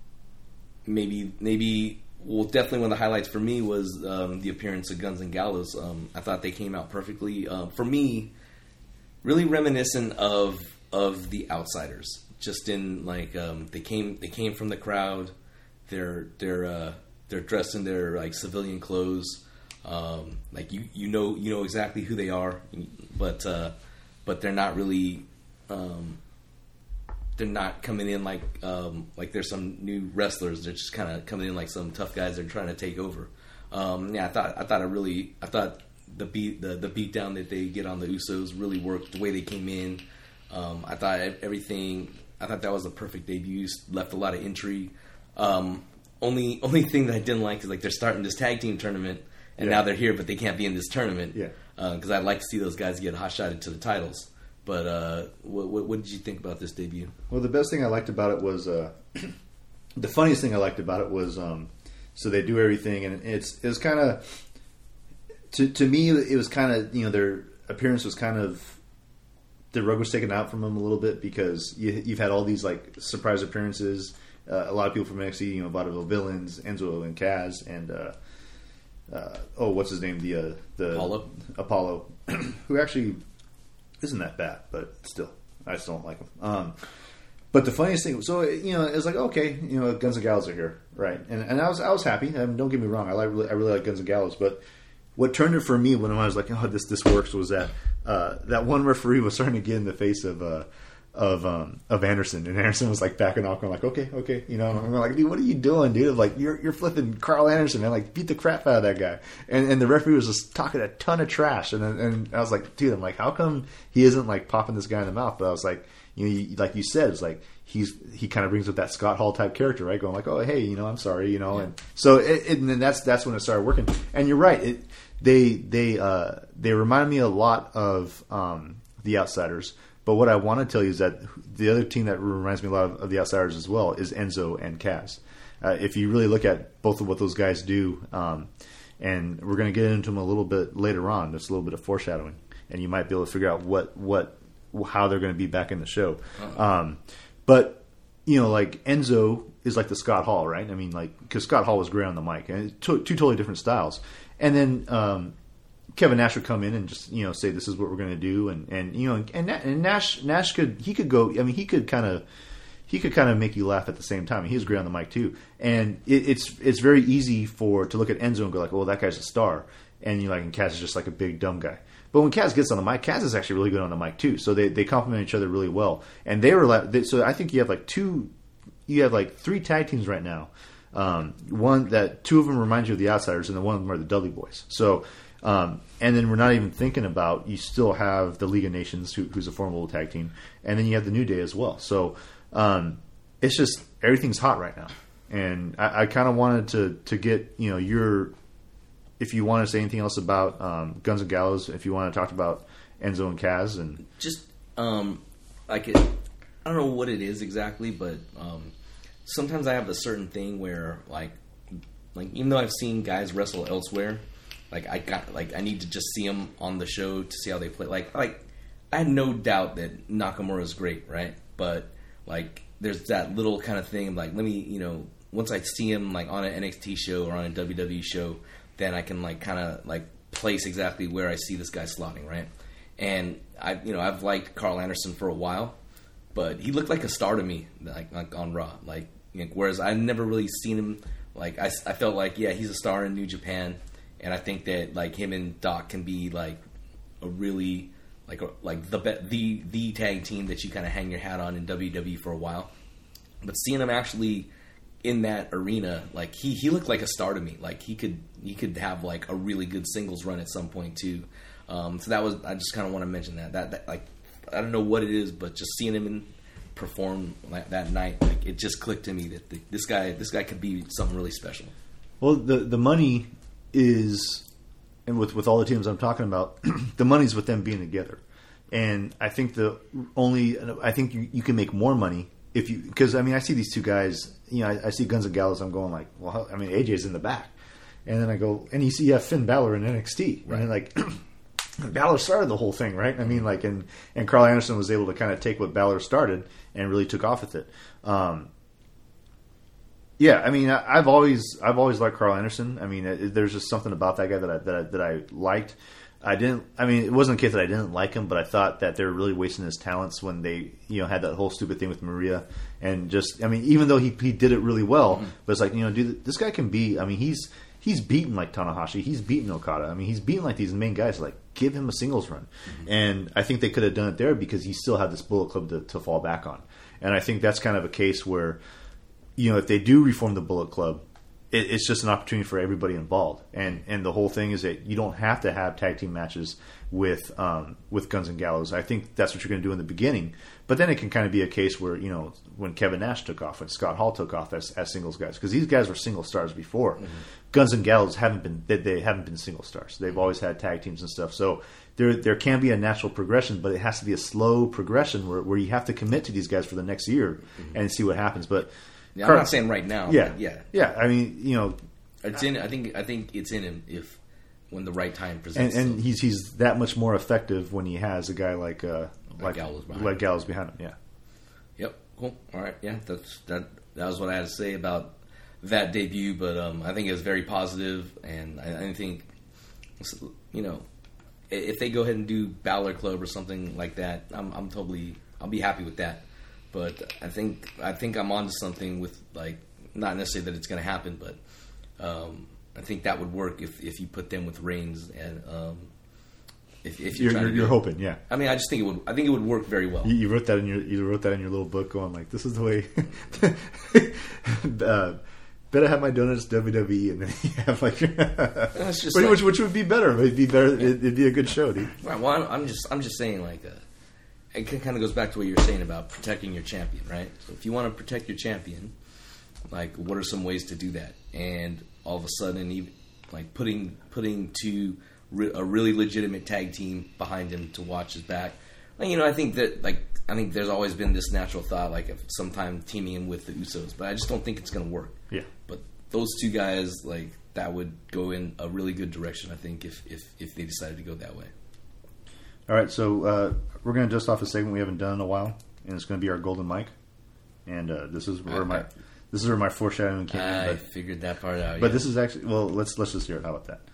maybe maybe well, definitely one of the highlights for me was um, the appearance of Guns and Gallows. Um, I thought they came out perfectly. Um, for me, really reminiscent of of the Outsiders. Just in like um, they came they came from the crowd. They're they're uh, they're dressed in their like civilian clothes. Um, like you you know you know exactly who they are, but uh, but they're not really um, they're not coming in like um, like there's some new wrestlers. They're just kind of coming in like some tough guys that are trying to take over. Um, yeah, I thought I thought I really I thought the beat the the beat down that they get on the Usos really worked. The way they came in, um, I thought everything. I thought that was a perfect debut. Left a lot of intrigue. Um, only only thing that I didn't like is like they're starting this tag team tournament, and yeah. now they're here, but they can't be in this tournament. Yeah, because uh, I'd like to see those guys get hot shotted to the titles. But uh, what, what, what did you think about this debut? Well, the best thing I liked about it was uh, the funniest thing I liked about it was um, so they do everything, and it's it's kind of to to me it was kind of you know their appearance was kind of. The rug was taken out from them a little bit because you, you've had all these like surprise appearances. Uh, a lot of people from N X T, you know, Vaudeville Villains, Enzo and Kaz, and uh, uh, oh, what's his name? The uh, the Apollo, Apollo, who actually isn't that bad, but still, I still don't like him. Um, but the funniest thing, so you know, it's like okay, you know, Guns and Gallows are here, right? And and I was I was happy. I mean, don't get me wrong, I like I really like Guns and Gallows, but what turned it for me when I was like, oh, this this works was that. Uh, that one referee was starting to get in the face of uh, of um, of Anderson, and Anderson was like backing off, going like, "Okay, okay," you know. And I'm like, "Dude, what are you doing, dude? Like, you're you're flipping Carl Anderson, man! Like, beat the crap out of that guy." And and the referee was just talking a ton of trash, and and I was like, "Dude, I'm like, how come he isn't like popping this guy in the mouth?" But I was like, you know, you, like you said, it's like he's he kind of brings up that Scott Hall type character, right? Going like, "Oh, hey, you know, I'm sorry," you know, yeah. and so it, it, and then that's that's when it started working. And you're right, it. They they uh, they remind me a lot of um, the Outsiders, but what I want to tell you is that the other team that reminds me a lot of, of the Outsiders as well is Enzo and Kaz. Uh, if you really look at both of what those guys do, um, and we're going to get into them a little bit later on. There's a little bit of foreshadowing, and you might be able to figure out what what how they're going to be back in the show. Uh-huh. Um, but you know, like Enzo is like the Scott Hall, right? I mean, like because Scott Hall was great on the mic, and it's two, two totally different styles. And then um, Kevin Nash would come in and just you know say this is what we're going to do, and, and you know and, and Nash Nash could he could go I mean he could kind of he could kind of make you laugh at the same time. He was great on the mic too, and it, it's it's very easy for to look at Enzo and go like, well, that guy's a star, and you like and Kaz is just like a big dumb guy. But when Kaz gets on the mic, Kaz is actually really good on the mic too. So they, they complement each other really well, and they were like, they, so I think you have like two, you have like three tag teams right now. Um, one that two of them remind you of the Outsiders, and then one of them are the Dudley Boys. So, um, and then we're not even thinking about you still have the League of Nations, who, who's a formidable tag team, and then you have the New Day as well. So, um, it's just everything's hot right now, and I, I kind of wanted to to get you know your if you want to say anything else about um, Guns and Gallows, if you want to talk about Enzo and Kaz, and just um, like it, I don't know what it is exactly, but. Um, Sometimes I have a certain thing where, like, like even though I've seen guys wrestle elsewhere, like I got, like I need to just see them on the show to see how they play. Like, like I had no doubt that Nakamura is great, right? But like, there's that little kind of thing, like let me, you know, once I see him like on an N X T show or on a W W E show, then I can like kind of like place exactly where I see this guy slotting, right? And I, you know, I've liked Carl Anderson for a while, but he looked like a star to me, like, like on Raw, like. Whereas I've never really seen him, like, I, I felt like, yeah, he's a star in New Japan, and I think that, like, him and Doc can be, like, a really, like, a, like the the the tag team that you kind of hang your hat on in W W E for a while. But seeing him actually in that arena, like, he, he looked like a star to me. Like, he could he could have, like, a really good singles run at some point, too. Um, so that was, I just kind of want to mention that. That, that. Like, I don't know what it is, but just seeing him in... perform like that night, like it just clicked to me that the, this guy, this guy could be something really special. Well, the the money is, and with with all the teams I'm talking about, the money's with them being together. And I think the only I think you, you can make more money if you because I mean I see these two guys. You know, I, I see Guns and Gallows. I'm going like, well, how, I mean A J's in the back, and then I go and you see you have Finn Balor in N X T, right? And like. Balor started the whole thing, right? I mean, like, and, and Carl Anderson was able to kind of take what Balor started and really took off with it. Um, yeah, I mean, I, I've always, I've always liked Carl Anderson. I mean, it, there's just something about that guy that I, that I, that I liked. I didn't. I mean, it wasn't a case that I didn't like him, but I thought that they were really wasting his talents when they, you know, had that whole stupid thing with Maria, and just, I mean, even though he he did it really well, mm-hmm. but it's like, you know, dude, this guy can be. I mean, he's. He's beaten like Tanahashi. He's beaten Okada. I mean, he's beaten like these main guys. Like, give him a singles run. Mm-hmm. And I think they could have done it there because he still had this Bullet Club to, to fall back on. And I think that's kind of a case where, you know, if they do reform the Bullet Club, it, it's just an opportunity for everybody involved. And and the whole thing is that you don't have to have tag team matches with um, with Guns and Gallows. I think that's what you're going to do in the beginning. But then it can kind of be a case where, you know, when Kevin Nash took off, when Scott Hall took off as, as singles guys, because these guys were single stars before. Mm-hmm. Guns and Gallows haven't been they, they haven't been single stars. They've always had tag teams and stuff. So there there can be a natural progression, but it has to be a slow progression where, where you have to commit to these guys for the next year mm-hmm. and see what happens. But yeah, I'm not saying right now. Yeah, but yeah, yeah. I mean, you know, it's in. I think I think it's in him if when the right time presents. And, and he's he's that much more effective when he has a guy like uh, like, like Gallows behind like him. Gallows behind him. Yeah. Yep. Cool. All right. Yeah. That's that. That was what I had to say about that debut, but um, I think it was very positive, and I, I think, you know, if they go ahead and do Balor Club or something like that, I'm, I'm totally, I'll be happy with that. But I think, I think I'm onto something with, like, not necessarily that it's going to happen, but um, I think that would work if, if you put them with Reigns and um, if, if you're, you're, you're, you're hoping, yeah. I mean, I just think it would. I think it would work very well. You, you wrote that in your, you wrote that in your little book, going like, "This is the way." uh, better have my donuts W W E, and then you have like, That's just which, like, which, which would be better. It'd be better. Yeah. It'd be a good show, dude. Right. Well, I'm just, I'm just saying, like, uh, it kind of goes back to what you were saying about protecting your champion, right? So if you want to protect your champion, like, what are some ways to do that? And all of a sudden, even, like putting putting two re- a really legitimate tag team behind him to watch his back. Like, you know, I think that like I think there's always been this natural thought, like, of sometime teaming him with the Usos, but I just don't think it's going to work. Yeah. But those two guys, like, that would go in a really good direction, I think, if if, if they decided to go that way. All right, so uh, we're going to dust off a segment we haven't done in a while, and it's going to be our golden mic. And uh, this is where my this is where my foreshadowing came in. I but, figured that part out. But yeah. this is actually well. Let's let's just hear it. How about that?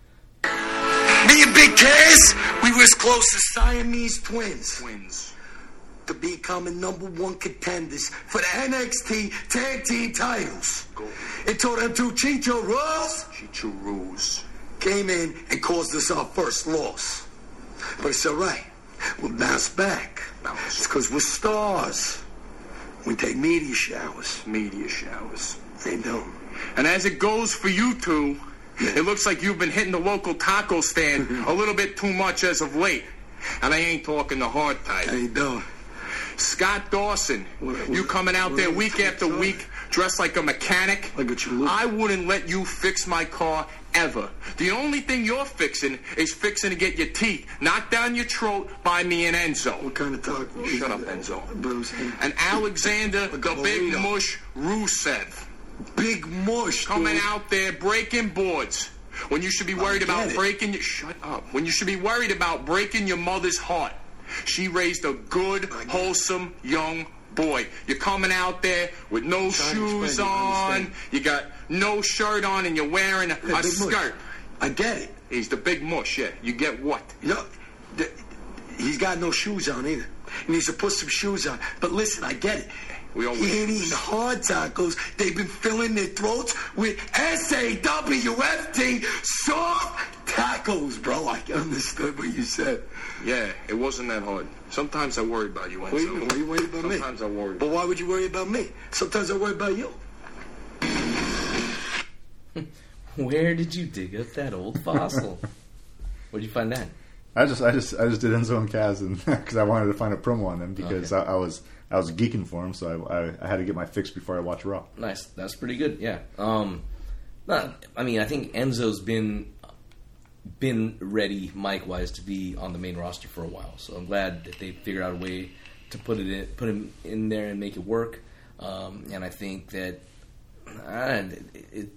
Me and Big Cass, we were as close as Siamese twins. Twins. To becoming number one contenders for the N X T Tag Team titles. Go. Until them two Chicharros, Chicharros, came in and caused us our first loss. But it's all right. We'll bounce back. Bounce. It's because we're stars. We take media showers. Media showers. They do. And as it goes for you two, it looks like you've been hitting the local taco stand a little bit too much as of late. And I ain't talking the hard type. How you doing? Scott Dawson, what, what, you coming out there week after talking? week dressed like a mechanic. Look at you look. I wouldn't let you fix my car ever. The only thing you're fixing is fixing to get your teeth knocked down your throat by me and Enzo. What kind of talk? Shut up, Enzo. Bruce. And Alexander, the Big Mush Rusev. Big Mush. Coming dude. out there breaking boards. When you should be worried about it. breaking your... Shut up. When you should be worried about breaking your mother's heart. She raised a good, wholesome young boy. You're coming out there with no shoes on. You got no shirt on and you're wearing a, yeah, a skirt. Mush. I get it. He's the Big Mush, yeah. You get what? You know, the, he's got no shoes on either. He needs to put some shoes on. But listen, I get it. We always he ain't eating hard tacos. They've been filling their throats with S A W F T soft tacos, bro. I understood what you said. Yeah, it wasn't that hard. Sometimes I worry about you, Enzo. Why you, why you worried about Sometimes me? Sometimes I worry. But why would you worry about me? Sometimes I worry about you. Where did you dig up that old fossil? Where'd you find that? I just I just I just did Enzo and Kaz because I wanted to find a promo on them because Okay. I, I was I was geeking for them, so I, I I had to get my fix before I watch Raw. Nice. That's pretty good. Yeah. Um, not, I mean, I think Enzo's been been ready, mic wise, to be on the main roster for a while. So I'm glad that they figured out a way to put it in, put him in there and make it work. Um, and I think that uh, it, it,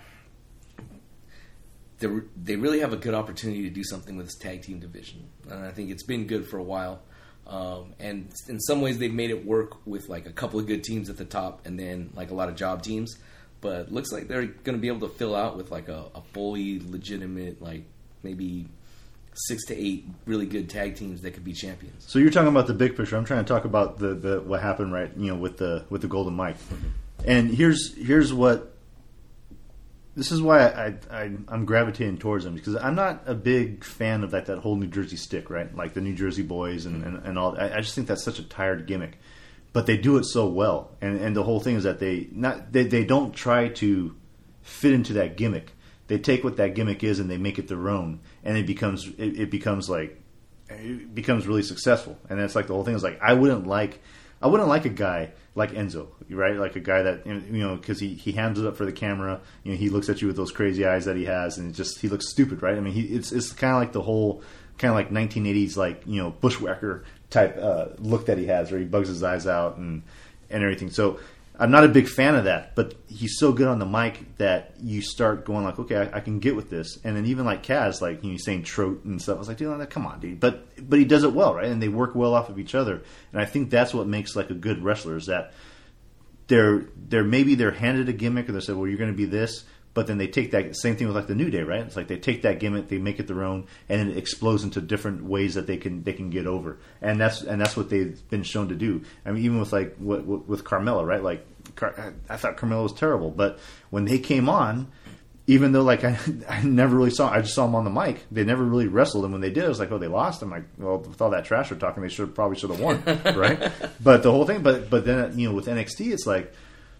they really have a good opportunity to do something with this tag team division, and I think it's been good for a while. Um, and in some ways, they've made it work with like a couple of good teams at the top, and then like a lot of job teams. But it looks like they're going to be able to fill out with like a, a fully legitimate, like maybe six to eight really good tag teams that could be champions. So you're talking about the big picture. I'm trying to talk about the, the what happened, right? You know, with the with the Golden Mic. Mm-hmm. And here's here's what. This is why I, I I'm gravitating towards them, because I'm not a big fan of like that whole New Jersey stick, right? Like the New Jersey boys and, and, and all. I, I just think that's such a tired gimmick, but they do it so well. And and the whole thing is that they not they, they don't try to fit into that gimmick. They take what that gimmick is and they make it their own, and it becomes it, it becomes like it becomes really successful. And that's like the whole thing is like I wouldn't like I wouldn't like a guy like Enzo, right? Like a guy that, you know, because he, he hands it up for the camera. You know, he looks at you with those crazy eyes that he has, and it just he looks stupid, right? I mean, he it's it's kind of like the whole kind of like nineteen eighties like, you know, bushwhacker type uh, look that he has, where he bugs his eyes out and and everything. So I'm not a big fan of that, but he's so good on the mic that you start going like, okay, I, I can get with this. And then even like Kaz, like, you know, saying trote and stuff, I was like, dude, come on, dude. But but he does it well, right? And they work well off of each other. And I think that's what makes like a good wrestler, is that they're they're maybe they're handed a gimmick, or they say, well, you're going to be this. But then they take that same thing with like the New Day, right? It's like they take that gimmick, they make it their own, and then it explodes into different ways that they can they can get over. And that's and that's what they've been shown to do. I mean, even with like what, what, with Carmella, right? Like Car- I thought Carmella was terrible, but when they came on, even though like I, I never really saw, I just saw them on the mic. They never really wrestled, and when they did, I was like, oh, they lost. I'm like, well, with all that trash they're talking, they should probably should have won, right? But the whole thing, but but then, you know, with N X T, it's like,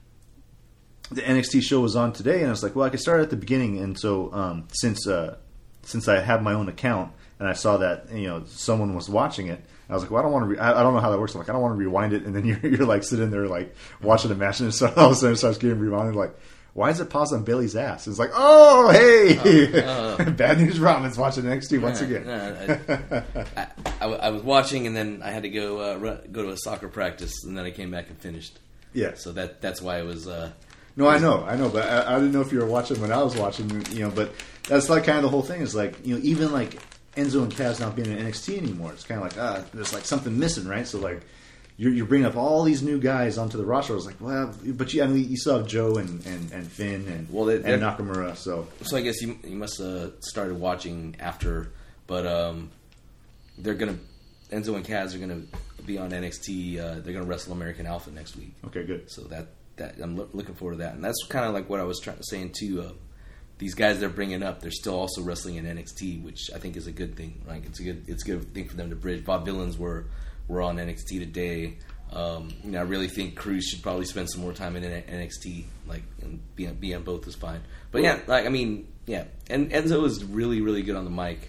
the N X T show was on today, and I was like, well, I could start at the beginning. And so um, since uh, since I have my own account and I saw that, you know, someone was watching it, I was like, well, I don't want to. Re- I, I don't know how that works. I'm like, I don't want to rewind it. And then you're, you're like sitting there like watching the match, and so all of a sudden it starts getting rewinded. Like, why is it paused on Bailey's ass? It's like, oh, hey, uh, uh, Bad News Ramen's watching N X T once uh, again. Uh, I, I, I was watching, and then I had to go uh, run, go to a soccer practice, and then I came back and finished. Yeah. So that that's why it was. Uh, No, I know, I know, but I, I didn't know if you were watching when I was watching, you know, but that's like kind of the whole thing is like, you know, even like Enzo and Kaz not being in N X T anymore, it's kind of like, ah, there's like something missing, right? So like, you're, you're bringing up all these new guys onto the roster. I was like, well, but you, I mean, you still have Joe and, and, and Finn and, well, they, and Nakamura, so. So I guess you, you must have started watching after, but um, they're going to, Enzo and Kaz are going to be on N X T, uh, they're going to wrestle American Alpha next week. Okay, good. So that, That I'm lo- looking forward to that, and that's kind of like what I was trying to say too. Uh, these guys they're bringing up, they're still also wrestling in N X T, which I think is a good thing. Like it's a good, it's a good thing for them to bridge. Vaudevillains were were on N X T today. Um, you know, I really think Cruz should probably spend some more time in N X T. Like, and be on, be on both is fine. But yeah, like I mean, yeah, and Enzo is really, really good on the mic.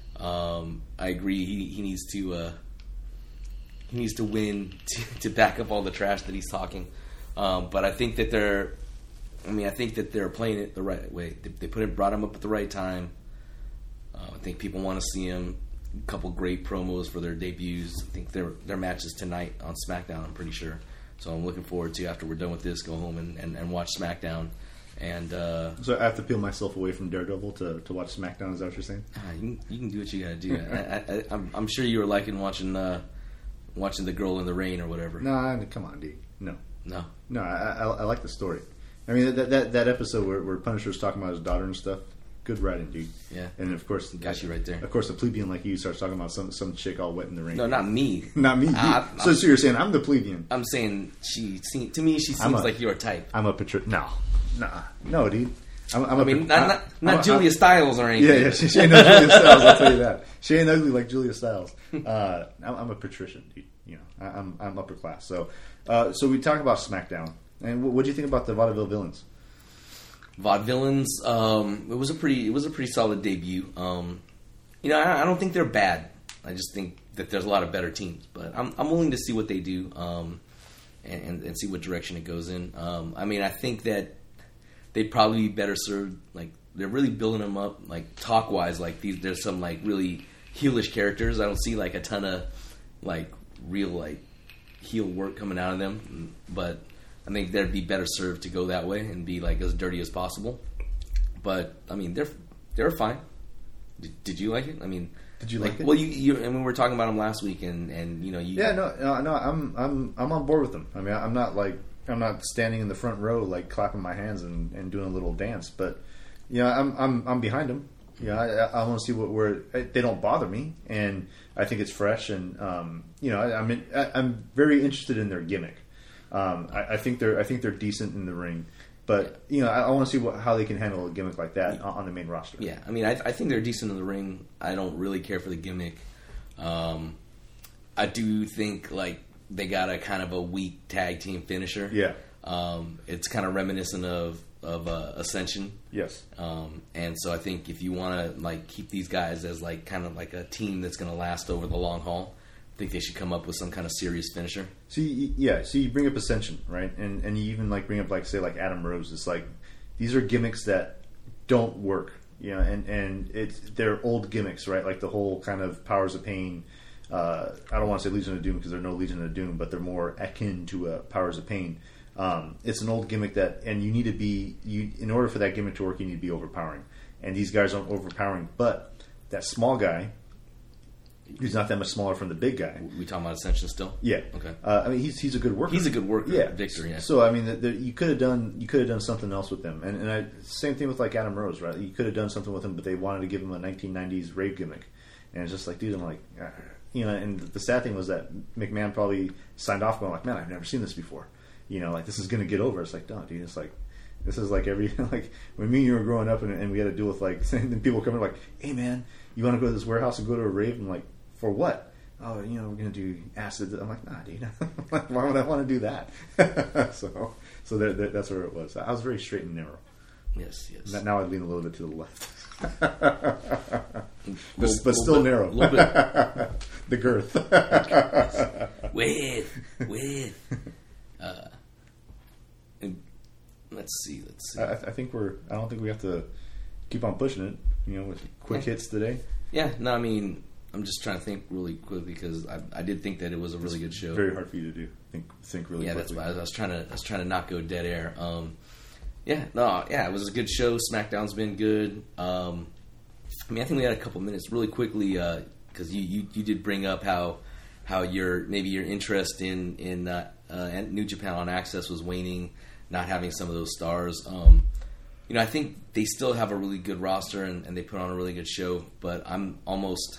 Um, I agree. He he needs to uh, he needs to win to, to back up all the trash that he's talking. Um, but I think that they're, I mean, I think that they're playing it the right way. They, they put it, brought him up at the right time. Uh, I think people want to see him. A couple great promos for their debuts. I think their their matches tonight on SmackDown, I'm pretty sure. So I'm looking forward to, after we're done with this, go home and, and, and watch SmackDown. And uh, so I have to peel myself away from Daredevil to, to watch SmackDown. Is that what you're saying? Uh, you, can, you can do what you got to do. I, I, I'm, I'm sure you were liking watching uh, watching the Girl in the Rain or whatever. No, come on, D. No. No, no, I, I, I like the story. I mean, that that, that episode where, where Punisher was talking about his daughter and stuff, good writing, dude. Yeah, and of course, got you right there. Of course, the plebeian like you starts talking about some some chick all wet in the rain. No, not me, not me. I, so, so you're saying I'm the plebeian? I'm saying she to me she seems a, like your type. I'm a patri- No, nah, no, dude. I'm, I'm I a, mean, not, not, not I'm, Julia I'm, Stiles or anything. Yeah, yeah, she, she ain't no Julia Stiles. I'll tell you that. She ain't ugly like Julia Stiles. Uh, I'm, I'm a patrician, dude. You know, I, I'm I'm upper class. So, uh, so we talk about SmackDown. And what do you think about the Vaudeville Villains? Vaudevillains, um, it was a pretty, it was a pretty solid debut. Um, you know, I, I don't think they're bad. I just think that there's a lot of better teams. But I'm, I'm willing to see what they do, um, and, and, and see what direction it goes in. Um, I mean, I think that they'd probably be better served, like they're really building them up like talk wise. Like these, there's some like really heelish characters. I don't see like a ton of like real like heel work coming out of them, but I think they'd be better served to go that way and be like as dirty as possible. But I mean, they're they're fine. Did, did you like it? I mean, did you like, like it? Well, you, you and we were talking about them last week, and, and you know, you yeah, no, no, no, I'm I'm I'm on board with them. I mean, I'm not like I'm not standing in the front row like clapping my hands and, and doing a little dance, but you know, I'm I'm I'm behind them. You know, I, I want to see what where they don't bother me, and I think it's fresh, and um, you know, I, I'm in, I, I'm very interested in their gimmick. Um, I, I think they're I think they're decent in the ring. But, you know, I, I want to see what, how they can handle a gimmick like that on, on the main roster. Yeah, I mean, I, I think they're decent in the ring. I don't really care for the gimmick. Um, I do think, like, they got a kind of a weak tag team finisher. Yeah. Um, it's kind of reminiscent of, of uh, Ascension. Yes. Um, and so I think if you want to, like, keep these guys as, like, kind of like a team that's going to last over the long haul, I think they should come up with some kind of serious finisher. See, yeah. So you bring up Ascension, right? And and you even like bring up like say like Adam Rose. It's like these are gimmicks that don't work, you know. And and it's they're old gimmicks, right? Like the whole kind of Powers of Pain. Uh, I don't want to say Legion of Doom because they're no Legion of Doom, but they're more akin to uh, Powers of Pain. Um, it's an old gimmick that, and you need to be you in order for that gimmick to work, you need to be overpowering. And these guys aren't overpowering, but that small guy. He's not that much smaller from the big guy. We talking about Ascension still? Yeah. Okay. Uh, I mean, he's he's a good worker. He's a good worker. Yeah. Victor. Yeah. So I mean, the, the, you could have done you could have done something else with them, and and I, same thing with like Adam Rose, right? You could have done something with him, but they wanted to give him a nineteen nineties rave gimmick, and it's just like, dude, I'm like, ah. you know. And the sad thing was that McMahon probably signed off going like, man, I've never seen this before. You know, like this is going to get over. It's like, no, dude, it's like. This is like every like when me and you were growing up, and, and we had to deal with like then people coming like, hey man, you want to go to this warehouse and go to a rave? I'm like, for what? Oh, you know, we're gonna do acid. I'm like, nah, dude. Why would I want to do that? so, so that, that, that's where it was. I was very straight and narrow. Yes, yes. Now I lean a little bit to the left, but, little, but still bit, narrow. Little bit. The girth. with, with. Uh, let's see. Let's see. I, I think we're. I don't think we have to keep on pushing it. You know, with quick hits today. Yeah. No, I mean. I'm just trying to think really quickly because I, I did think that it was a really good show. Very hard for you to do. Think think really. Yeah, quickly. that's why I was trying to. I was trying to not go dead air. Um, yeah, no, yeah, it was a good show. SmackDown's been good. Um, I mean, I think we had a couple minutes really quickly because uh, you, you you did bring up how how your maybe your interest in in uh, uh, New Japan on Access was waning, not having some of those stars. Um, you know, I think they still have a really good roster and, and they put on a really good show, but I'm almost.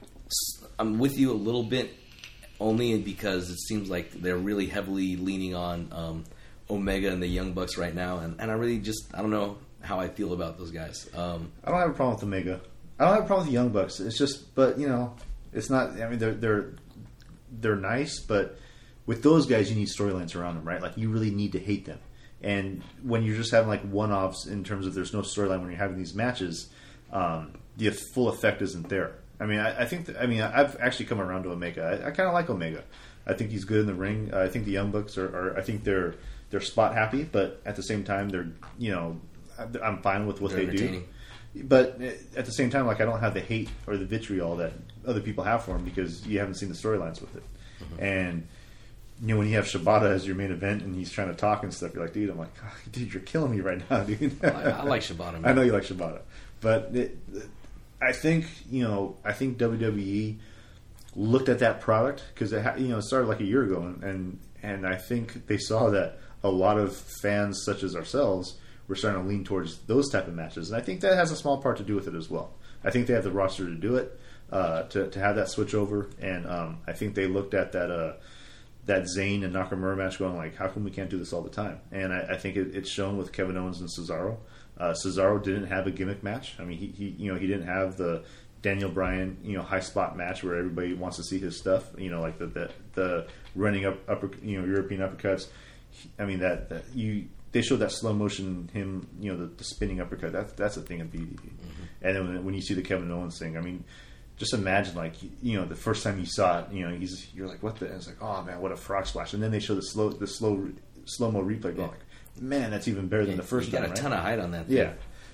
I'm with you a little bit, only because it seems like they're really heavily leaning on um, Omega and the Young Bucks right now, and, and I really just I don't know how I feel about those guys. Um, I don't have a problem with Omega. I don't have a problem with the Young Bucks. It's just, but you know, it's not. I mean, they're they're they're nice, but with those guys, you need storylines around them, right? Like you really need to hate them. And when you're just having like one-offs in terms of there's no storyline when you're having these matches, um, the full effect isn't there. I mean, I, I think. That, I mean, I've actually come around to Omega. I, I kind of like Omega. I think he's good in the ring. I think the Young Bucks are. are I think they're they're spot happy, but at the same time, they're you know, I'm fine with what they're they do. But at the same time, like I don't have the hate or the vitriol that other people have for him because you haven't seen the storylines with it. Mm-hmm. And you know, when you have Shibata as your main event and he's trying to talk and stuff, you're like, dude, I'm like, oh, dude, you're killing me right now, dude. I, I like Shibata. Man. I know you like Shibata, but. It, I think you know. I think W W E looked at that product because it ha- you know it started like a year ago, and, and and I think they saw that a lot of fans, such as ourselves, were starting to lean towards those type of matches, and I think that has a small part to do with it as well. I think they have the roster to do it, uh, to to have that switch over, and um, I think they looked at that uh, that Zayn and Nakamura match, going like, how come we can't do this all the time? And I, I think it, it's shown with Kevin Owens and Cesaro. Uh, Cesaro didn't have a gimmick match. I mean, he, he you know he didn't have the Daniel Bryan you know high spot match where everybody wants to see his stuff. You know, like the the, the running up upper you know European uppercuts. He, I mean that, that you they showed that slow motion him you know the, the spinning uppercut. That's that's a thing of beauty. Mm-hmm. And then when, when you see the Kevin Owens thing, I mean, just imagine like you know the first time you saw it, you know he's you're like what the? And it's like oh man what a frog splash. And then they show the slow the slow slow mo replay going. Yeah. Like, man, that's even better than yeah, the first you got time. a right? ton of height on that thing. Yeah.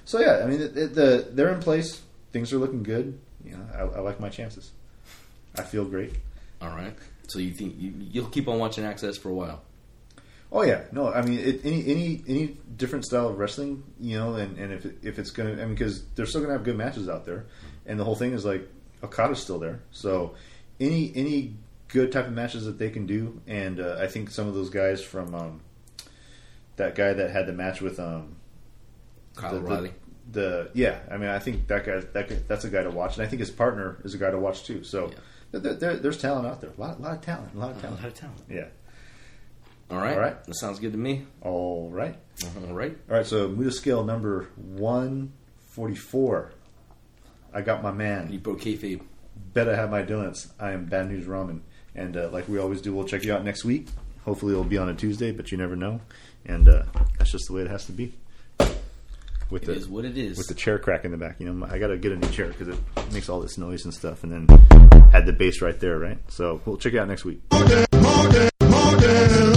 So yeah, I mean, it, it, the they're in place. Things are looking good. You know, I, I like my chances. I feel great. All right. So you think you, you'll keep on watching Access for a while? Oh yeah, no, I mean it, any any any different style of wrestling, you know, and, and if it, if it's gonna, I mean, because they're still gonna have good matches out there, and the whole thing is like Okada's still there, so any any good type of matches that they can do, and uh, I think some of those guys from um, that guy that had the match with um, Kyle the, O'Reilly. The, the yeah, I mean, I think that guy that guy, that's a guy to watch, and I think his partner is a guy to watch too. So yeah. there, there, there's talent out there, a lot, a lot of talent, a lot of talent, a lot of talent. Yeah. All right. All right. That sounds good to me. All right. All right. All right. So Muda scale number one forty-four. I got my man. You broke kayfabe. Better have my donuts. I am Bad News Ramen, and uh, like we always do, we'll check you out next week. Hopefully, it'll be on a Tuesday, but you never know. And uh, that's just the way it has to be. With It the, is what it is. With the chair crack in the back, you know, I got to get a new chair because it makes all this noise and stuff, and then add the bass right there, right? So we'll check you out next week. Morgen, morgen, morgen.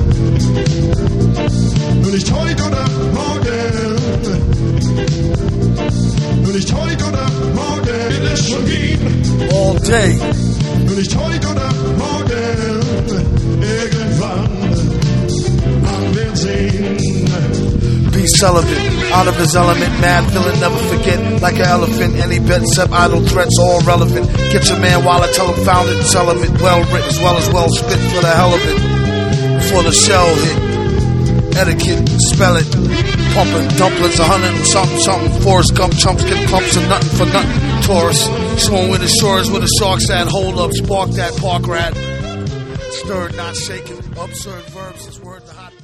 Nur nicht heute oder morgen. Nur nicht heute oder morgen. Will es schon gehen. All day. Nur nicht heute oder morgen. Irgendwann werden wir sehen. B. Sullivan, out of his element, mad villain, never forget. Like an elephant, any bets, up idle threats, all relevant. Get your man while I tell him found it, sell him it, well written as well as well spit for the hell of it. Before the shell hit, etiquette, spell it. Pumping dumplings, a hundred and something, something. Forrest Gump chumps get clumps and nothing for nothing. Taurus, showing where the shores, where the sharks at. Hold up, spark that park rat. Stirred, not shaken, absurd verbs, it's word the hot.